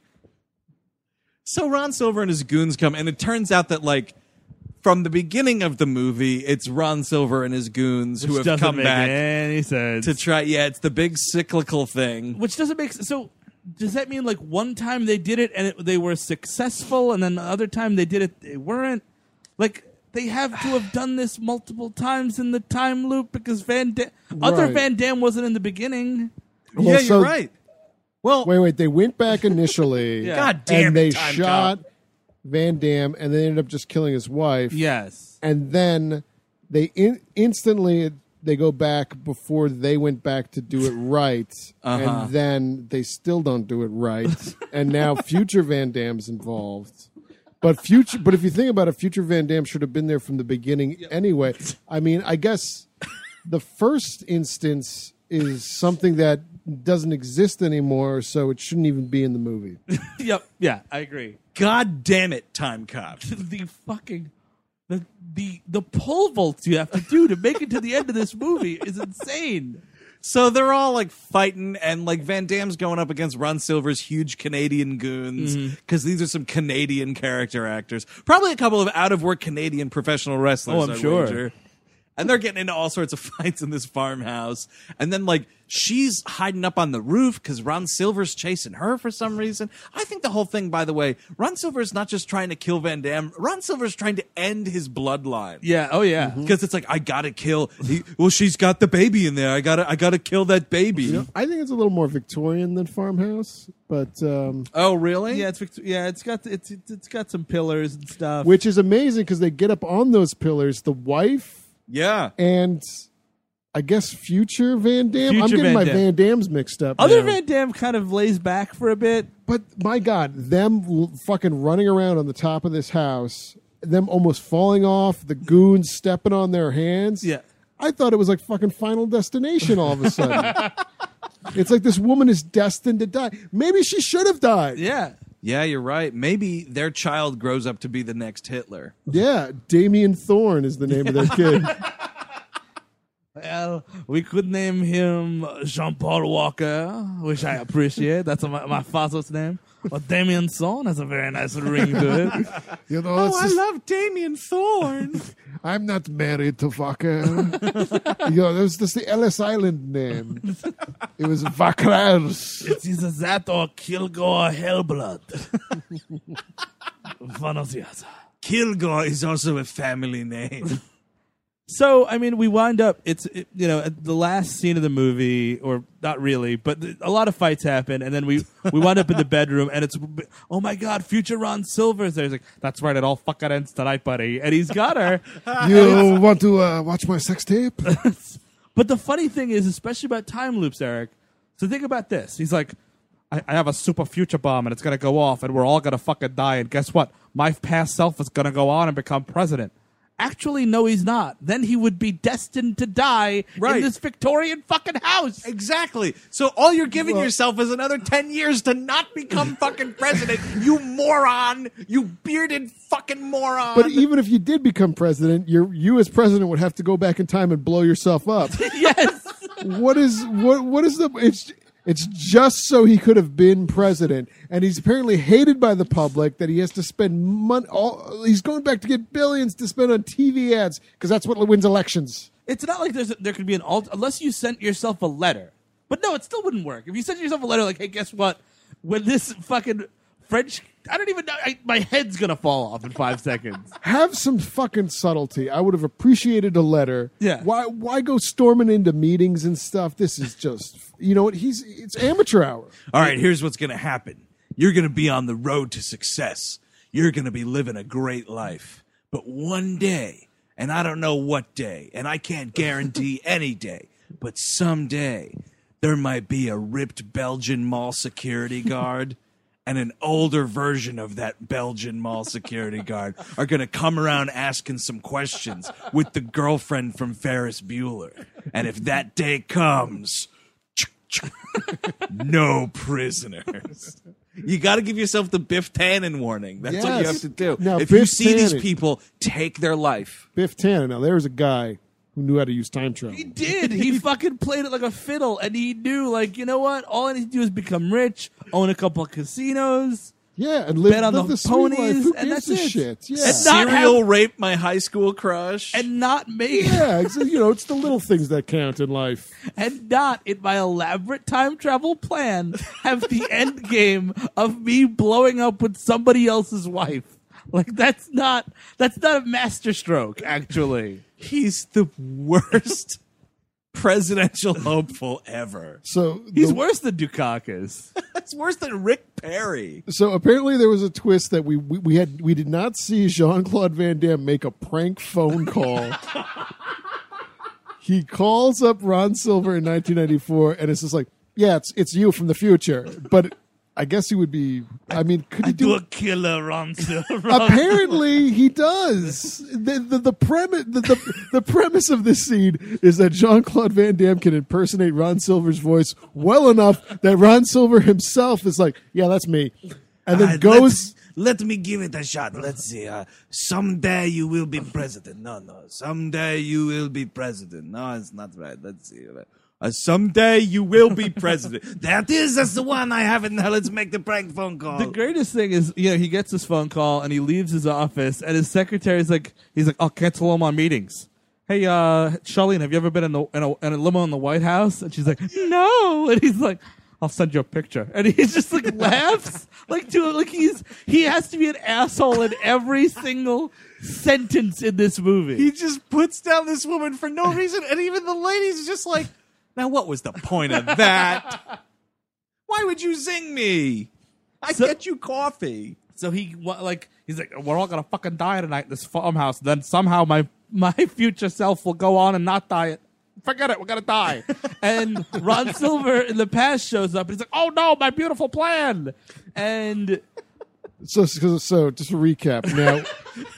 So Ron Silver and his goons come, and it turns out that from the beginning of the movie, it's Ron Silver and his goons who have come back any sense. to try. Yeah, it's the big cyclical thing. Which doesn't make sense. So does that mean one time they did it and they were successful, and then the other time they did it they weren't? They have to have done this multiple times in the time loop because other Right. Van Damme wasn't in the beginning. Well, Yeah, so- you're right. Well, Wait. They went back initially. Yeah. God damn and it, they Time shot Cop. Van Damme, and they ended up just killing his wife. Yes. And then they instantly they go back before they went back to do it right, and then they still don't do it right, and now future Van Damme's involved. But if you think about it, future Van Damme should have been there from the beginning anyway. I mean, I guess the first instance is something that doesn't exist anymore, so it shouldn't even be in the movie. Yep. Yeah, I agree. God damn it, Time Cop. The fucking the pole vaults you have to do to make it to the end of this movie is insane. So they're all fighting, and Van Damme's going up against Ron Silver's huge Canadian goons because these are some Canadian character actors, probably a couple of out of work Canadian professional wrestlers. Oh, I'm I'd sure. wager. And they're getting into all sorts of fights in this farmhouse. And then, she's hiding up on the roof because Ron Silver's chasing her for some reason. I think the whole thing, by the way, Ron Silver's not just trying to kill Van Damme. Ron Silver's trying to end his bloodline. Yeah. Oh yeah. Because it's I gotta kill. She's got the baby in there. I gotta kill that baby. I think it's a little more Victorian than Farmhouse, but Oh, really? Yeah, it's got some pillars and stuff. which is amazing because they get up on those pillars. The wife Yeah. and I guess future Van Damme. I'm Future getting Van my Damme. Van Dammes mixed up. Other now. Van Damme kind of lays back for a bit. But my God, them fucking running around on the top of this house, them almost falling off, the goons stepping on their hands. Yeah. I thought it was like fucking Final Destination all of a sudden. It's like this woman is destined to die. Maybe she should have died. Yeah. Yeah, you're right. Maybe their child grows up to be the next Hitler. Yeah, Damien Thorne is the name of their kid. Well, we could name him Jean-Paul Walker, which I appreciate. That's my father's name. Or Damien Thorne has a very nice ring to it. You know, it's just- love Damien Thorne. I'm not married to Walker. You know, that's the Ellis Island name. It was Vaclars. It's either that or Kilgore Hellblood. One or the other. Kilgore is also a family name. So, I mean, we wind up, at the last scene of the movie, or not really, but a lot of fights happen, and then we wind up in the bedroom, and it's, oh my God, future Ron Silver's there. He's like, that's right, it all fucking ends tonight, buddy. And he's got her. You want to watch my sex tape? But the funny thing is, especially about time loops, Eric, so think about this. He's like, I have a super future bomb, and it's going to go off, and we're all going to fucking die, and guess what? My past self is going to go on and become president. Actually, no, he's not. Then he would be destined to die in this Victorian fucking house. Exactly. So all you're giving yourself is another 10 years to not become fucking president, you moron. You bearded fucking moron. But even if you did become president, you as president would have to go back in time and blow yourself up. Yes. What is the... It's just so he could have been president, and he's apparently hated by the public that he has to spend money. He's going back to get billions to spend on TV ads because that's what wins elections. It's not like there could be an unless you sent yourself a letter. But no, it still wouldn't work. If you sent yourself a letter like, hey, guess what? When this fucking French... I don't even know. My head's going to fall off in 5 seconds. Have some fucking subtlety. I would have appreciated a letter. Yeah. Why go storming into meetings and stuff? This is just... You know what? It's amateur hour. All right, here's what's going to happen. You're going to be on the road to success. You're going to be living a great life. But one day, and I don't know what day, and I can't guarantee any day, but someday there might be a ripped Belgian mall security guard and an older version of that Belgian mall security guard are going to come around asking some questions with the girlfriend from Ferris Bueller. And if that day comes, no prisoners. You got to give yourself the Biff Tannen warning. That's what you Yes. have to do. Now, if you Biff see these Tannen- people take their life, Biff Tannen. Now, there's a guy who knew how to use time travel. He did. He fucking played it like a fiddle, and he knew, like, you know what? All I need to do is become rich, own a couple of casinos, Yeah, and live bet on live the sweet ponies, life. Who and gives that's a it. shit? Yeah. And not serial have- rape my high school crush. and not make Yeah, it's the little things that count in life. and not in my elaborate time travel plan have the end game of me blowing up with somebody else's wife. Like that's not a masterstroke, actually. He's the worst presidential hopeful ever. So He's worse than Dukakis. That's worse than Rick Perry. So apparently there was a twist that we did not see Jean-Claude Van Damme make a prank phone call. He calls up Ron Silver in 1994, and it's just like, yeah, it's you from the future, but. I guess he would be. I mean, could he do a killer, Ron Silver. Apparently, he does. The premise of this scene is that Jean-Claude Van Damme can impersonate Ron Silver's voice well enough that Ron Silver himself is like, "Yeah, that's me," and then goes. Let me give it a shot. Let's see. Someday you will be president. No. Someday you will be president. No, it's not right. Let's see. Someday you will be president. That's the one I haven't. Now let's make the prank phone call. The greatest thing is, he gets this phone call and he leaves his office, and his secretary's like, I'll cancel all my meetings. Hey, Charlene, have you ever been in a limo in the White House? And she's like, no. And he's like, I'll send you a picture. And he just like laughs he has to be an asshole in every single sentence in this movie. He just puts down this woman for no reason, and even the lady's just like, now what was the point of that? Why would you zing me? I get you coffee. So he's like, we're all gonna fucking die tonight in this farmhouse. Then somehow my future self will go on and not die. Forget it, we're gonna die. And Ron Silver in the past shows up and he's like, oh no, my beautiful plan. And So just to recap now.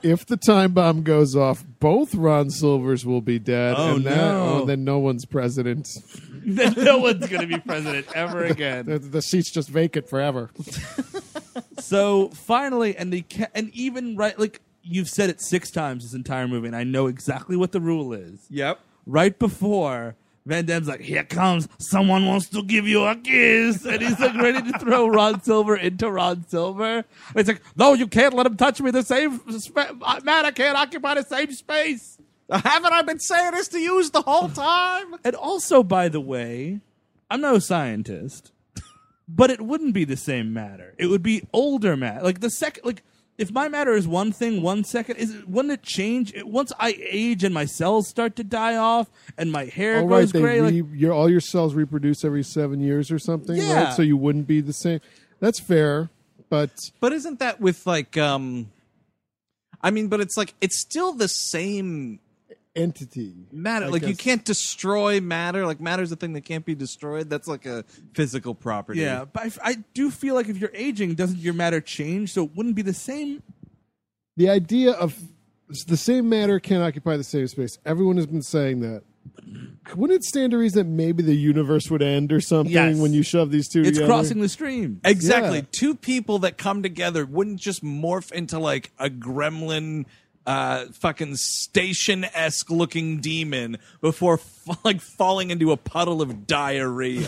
if the time bomb goes off, both Ron Silvers will be dead. Oh, and no. then no one's president. Then no one's going to be president ever again. The seat's just vacant forever. So finally, and even right, like you've said it 6 times this entire movie, and I know exactly what the rule is. Yep. Right before Van Damme's like, "Here comes someone wants to give you a kiss," and he's like ready to throw Ron Silver into Ron Silver. And it's like, "No, you can't let him touch me. The same man, I can't occupy the same space." Haven't I been saying this to you the whole time? And also, by the way, I'm no scientist, but it wouldn't be the same matter. It would be older matter. Like the second, like if my matter is one thing, 1 second, wouldn't it change? Once I age and my cells start to die off and my hair goes gray, all your cells reproduce every 7 years or something, Yeah. right? So you wouldn't be the same. That's fair, but Isn't that with like but it's like it's still the same entity matter. I Like you guess. can't destroy matter. Like matter's a thing that can't be destroyed. That's like a physical property. yeah. But I do feel like if you're aging, doesn't your matter change? So it wouldn't be the same. The idea of the same matter can't occupy the same space. Everyone has been saying that. Wouldn't it stand to reason that maybe the universe would end or something Yes. when you shove these two It's together? crossing the stream. Exactly. Yeah. Two people that come together wouldn't just morph into like a gremlin fucking station-esque looking demon before falling into a puddle of diarrhea.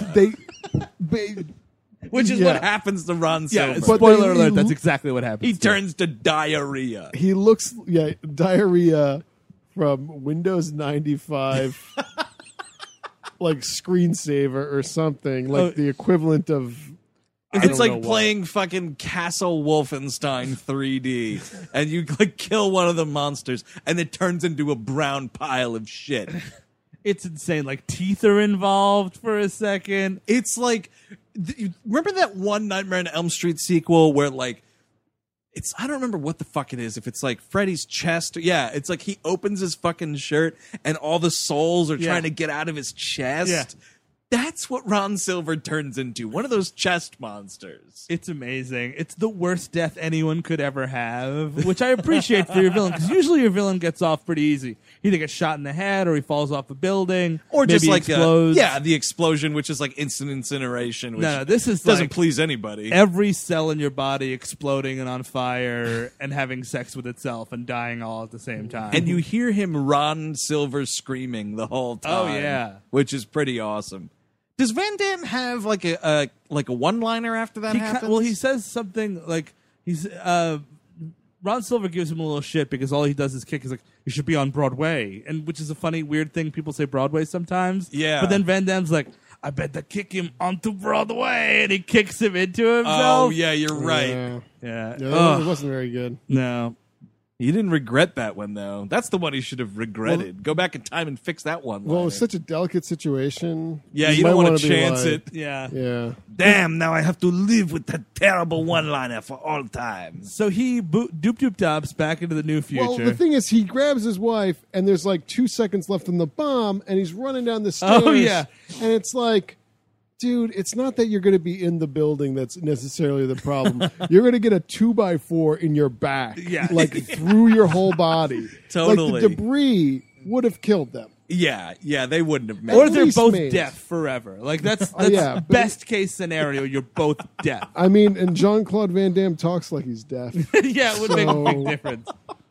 Which is what happens to Ron Silver. But Spoiler they- alert, that's exactly what happens. He turns to diarrhea. He looks, diarrhea from Windows 95, like screensaver or something, like the equivalent of. It's like playing fucking Castle Wolfenstein 3D, and you like kill one of the monsters, and it turns into a brown pile of shit. It's insane. Like teeth are involved for a second. It's like, remember that one Nightmare on Elm Street sequel where like, I don't remember what the fuck it is. If it's like Freddy's chest, it's like he opens his fucking shirt and all the souls are trying to get out of his chest. Yeah. That's what Ron Silver turns into. One of those chest monsters. It's amazing. It's the worst death anyone could ever have, which I appreciate for your villain, because usually your villain gets off pretty easy. He either gets shot in the head, or he falls off a building, Or just maybe like explodes. the explosion, which is like instant incineration, which No, this is doesn't like please anybody. every cell in your body exploding and on fire and having sex with itself and dying all at the same time. And you hear him Ron Silver screaming the whole time. Oh, yeah. Which is pretty awesome. Does Van Damme have like a one-liner after that happens? he says something like Ron Silver gives him a little shit because all he does is kick. He's like, "You should be on Broadway," and which is a funny, weird thing. People say Broadway sometimes. Yeah. But then Van Damme's like, "I better kick him onto Broadway," and he kicks him into Oh, himself. yeah, you're right. Yeah. Yeah, it wasn't very good. No. He didn't regret that one, though. That's the one he should have regretted. Go back in time and fix that one. Well, it was such a delicate situation. Yeah, you don't might want to wanna be chance like- it. Yeah. Yeah. Damn, now I have to live with that terrible one-liner for all time. So he doop doop dops back into the new future. Well, the thing is, he grabs his wife, and there's like 2 seconds left on the bomb, and he's running down the stairs. Oh, yeah. And it's like, dude, it's not that you're going to be in the building that's necessarily the problem. You're going to get a 2x4 in your back, Yeah. like through your whole body. Totally. Like the debris would have killed them. Yeah, they wouldn't have made or it. they're least both made. deaf forever. Like that's yeah, but- best case scenario. You're both deaf. I mean, and Jean-Claude Van Damme talks like he's deaf. Yeah, it would make a So- big difference.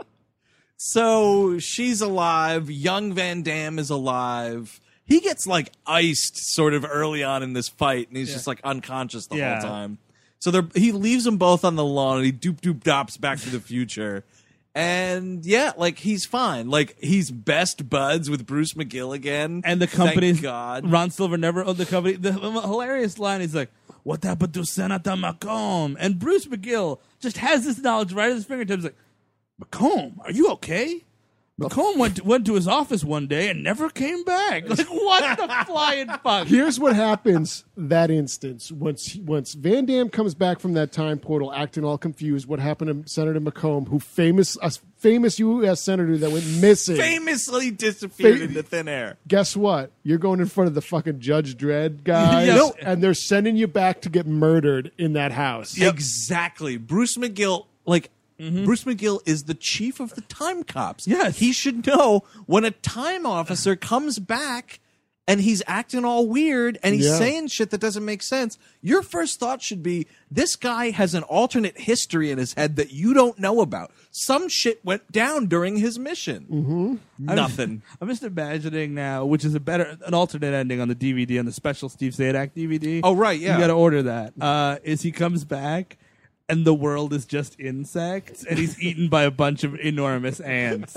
So she's alive. Young Van Damme is alive. He gets like iced sort of early on in this fight, and he's just like unconscious the Yeah. whole time. So he leaves them both on the lawn, and he doop dops Back to the Future. And yeah, like he's fine. Like he's best buds with Bruce McGill again. And the company's Thank God. Ron Silver never owned the company. The hilarious line is like, "What happened to Senator Macomb?" And Bruce McGill just has this knowledge right at his fingertips. Like, Macomb, are you okay? Macomb went to his office one day and never came back. Like, what the flying fuck? Here's what happens that instance. Once Van Damme comes back from that time portal acting all confused, what happened to Senator McComb, who a famous U.S. senator that went missing. Famously disappeared into thin air. Guess what? You're going in front of the fucking Judge Dredd guys, Yes. and they're sending you back to get murdered in that house. Exactly. Bruce McGill, like, Bruce McGill is the chief of the time cops. Yes. He should know when a time officer comes back and he's acting all weird and he's Yeah. saying shit that doesn't make sense. Your first thought should be, this guy has an alternate history in his head that you don't know about. Some shit went down during his mission. Mm-hmm. Nothing. I'm just imagining now, which is an alternate ending on the DVD, on the special Steve Zadak DVD. Oh, right, yeah. You got to order that. Is he comes back and the world is just insects and he's eaten by a bunch of enormous ants.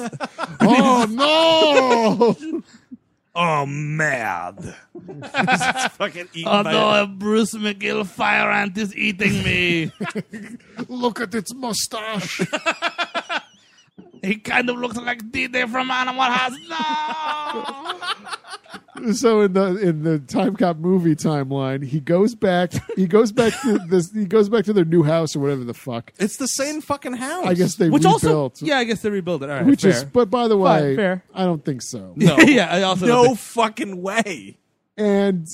Oh no! Oh, mad. He's fucking eaten by Although Bruce McGill fire ant is eating me. Look at its mustache. He kind of looks like D-Day from Animal House. No! So in the Time Cop movie timeline, he goes back to their new house or whatever the fuck. It's the same fucking house. I guess they Which rebuilt. also, yeah, I guess they rebuilt it. All right, which fair. is, but by the way, fair. I don't think so. No. Yeah, I also don't No think- fucking way. And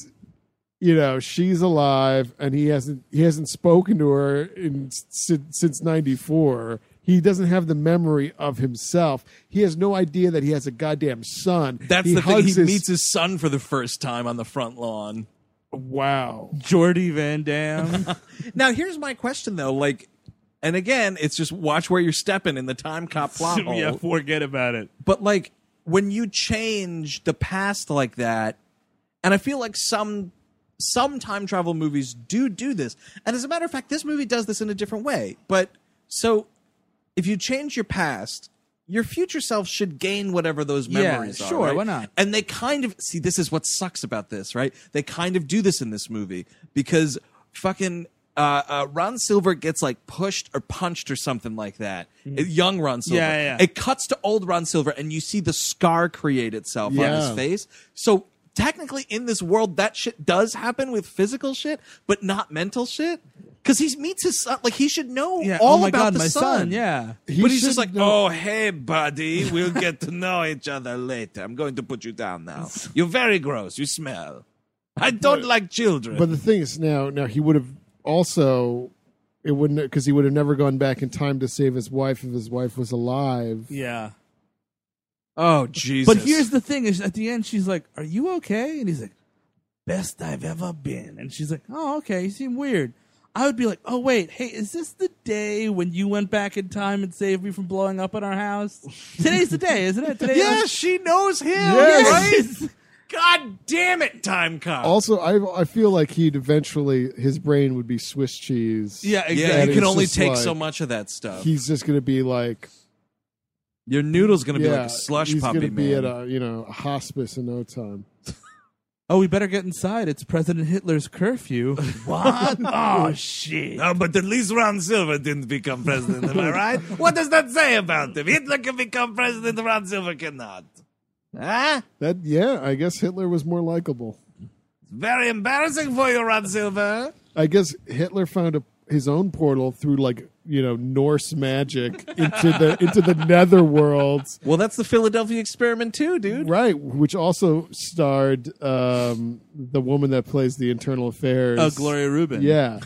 she's alive, and he hasn't spoken to her since '94. He doesn't have the memory of himself. He has no idea that he has a goddamn son. That's he the thing. hugs He meets his son for the first time on the front lawn. Wow. Jordy Van Dam. Now, here's my question, though. Like, and again, it's just watch where you're stepping in the Time Cop plot hole. Yeah, forget about it. But, like, when you change the past like that, and I feel like some time travel movies do this. And as a matter of fact, this movie does this in a different way. But, so, if you change your past, your future self should gain whatever those memories are. sure, right? why not? And they kind of see, this is what sucks about this, right? They kind of do this in this movie because fucking Ron Silver gets like pushed or punched or something like that. Young Ron Silver. Yeah. It cuts to old Ron Silver, and you see the scar create itself on his Yeah. face. So technically, in this world, that shit does happen with physical shit, but not mental shit. Because he meets his son, like he should know Yeah. all Oh my about God, the my son. Yeah. But he's should just like, know- oh, hey, buddy, we'll get to know each other later. I'm going to put you down now. You're very gross. You smell. I don't like children. But the thing is, now he would have also, it wouldn't, because he would have never gone back in time to save his wife if his wife was alive. Yeah. oh, Jesus. But here's the thing: is at the end, she's like, "Are you okay?" And he's like, "Best I've ever been." And she's like, "Oh, okay. You seem weird." I would be like, "Oh, wait, hey, is this the day when you went back in time and saved me from blowing up in our house? Today's the day, isn't it? Today, Yeah, she knows him, Yes. right? God damn it, Time Cop. Also, I feel like his brain would be Swiss cheese. yeah, exactly. yeah, And you can it's only just take like- so much of that stuff. He's just going to be like, Your noodle's going to be yeah, like a slush he's puppy, going to be man. at a hospice in no time. Oh, we better get inside. It's President Hitler's curfew. What? Oh, shit. No, but at least Ron Silver didn't become president, am I right? What does that say about him? Hitler can become president, Ron Silver cannot. Huh? I guess Hitler was more likable. Very embarrassing for you, Ron Silver. I guess Hitler found his own portal through Norse magic into the netherworld, Well, that's the Philadelphia experiment too, dude. right? Which also starred the woman that plays the internal affairs. Oh, Gloria Rubin. Yeah.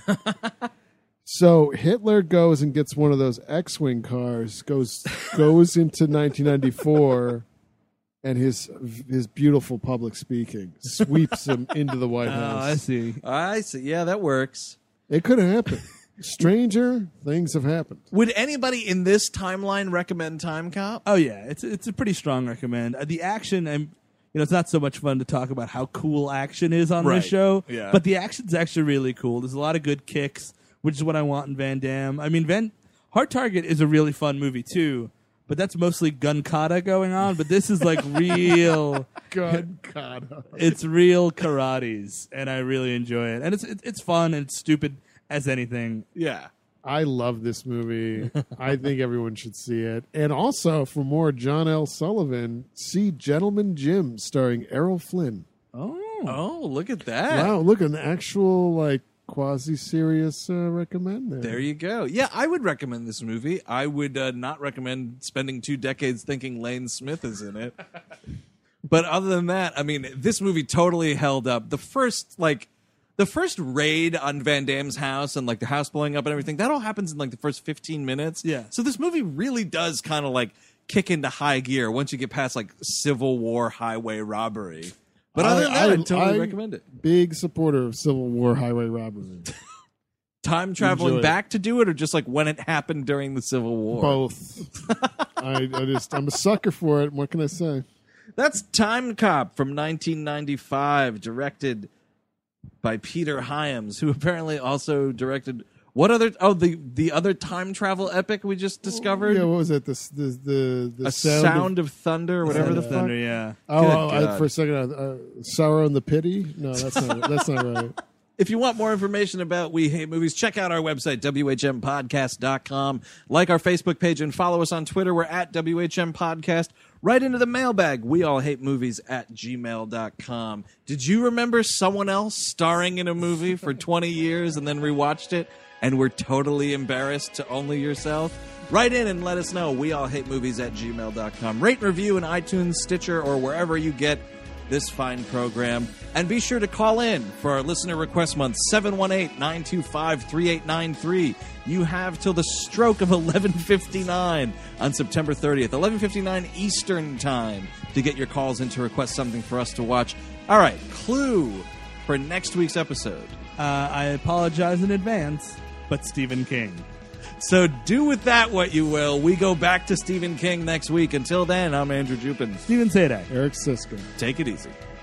So Hitler goes and gets one of those X-wing cars, goes into 1994, and his beautiful public speaking sweeps him into the White Oh, House. I see. I see. Yeah, that works. It could have happened. Stranger things have happened. Would anybody in this timeline recommend Time Cop? Oh yeah, it's a pretty strong recommend. The action, it's not so much fun to talk about how cool action is on Right. this show. Yeah. But the action's actually really cool. There's a lot of good kicks, which is what I want in Van Damme. I mean, Hard Target is a really fun movie too, but that's mostly gun kata going on. But this is like real. God. It's real karates, and I really enjoy it. And it's fun and it's stupid as anything. Yeah. I love this movie. I think everyone should see it. And also, for more John L. Sullivan, see Gentleman Jim starring Errol Flynn. Oh, look at that. Wow, look, an actual quasi-serious recommend there. There you go. Yeah, I would recommend this movie. I would not recommend spending 2 decades thinking Lane Smith is in it. But other than that, I mean, this movie totally held up. The first, the first raid on Van Damme's house and like the house blowing up and everything, that all happens in like the first 15 minutes. Yeah. So this movie really does kind of like kick into high gear once you get past like Civil War highway robbery. But other than that, I totally recommend it. Big supporter of Civil War highway robbery. Time traveling Enjoy it. back to do it, or just like when it happened during the Civil War? Both. I'm a sucker for it. What can I say? That's Time Cop from 1995, directed by Peter Hyams, who apparently also directed what other? Oh, the other time travel epic we just discovered. Yeah, what was it? The A Sound of Thunder, or whatever Sound the of fuck. Thunder, yeah. Oh, for a second, Sorrow and the Pity. No, that's not right. If you want more information about We Hate Movies, check out our website, WHMPodcast.com. Like our Facebook page and follow us on Twitter. We're at WHM Podcast. Right into the mailbag, weallhatemovies@gmail.com. Did you remember someone else starring in a movie for 20 years and then rewatched it and were totally embarrassed to only yourself? Write in and let us know, weallhatemovies@gmail.com. Rate and review in iTunes, Stitcher, or wherever you get this fine program. And be sure to call in for our listener request month, 718-925-3893. You have till the stroke of 11:59 on September 30th, 11:59 Eastern Time, to get your calls in to request something for us to watch. All right, clue for next week's episode. I apologize in advance, but Stephen King. So do with that what you will. We go back to Stephen King next week. Until then, I'm Andrew Jupin. Steven Sadak. Eric Siska. Take it easy.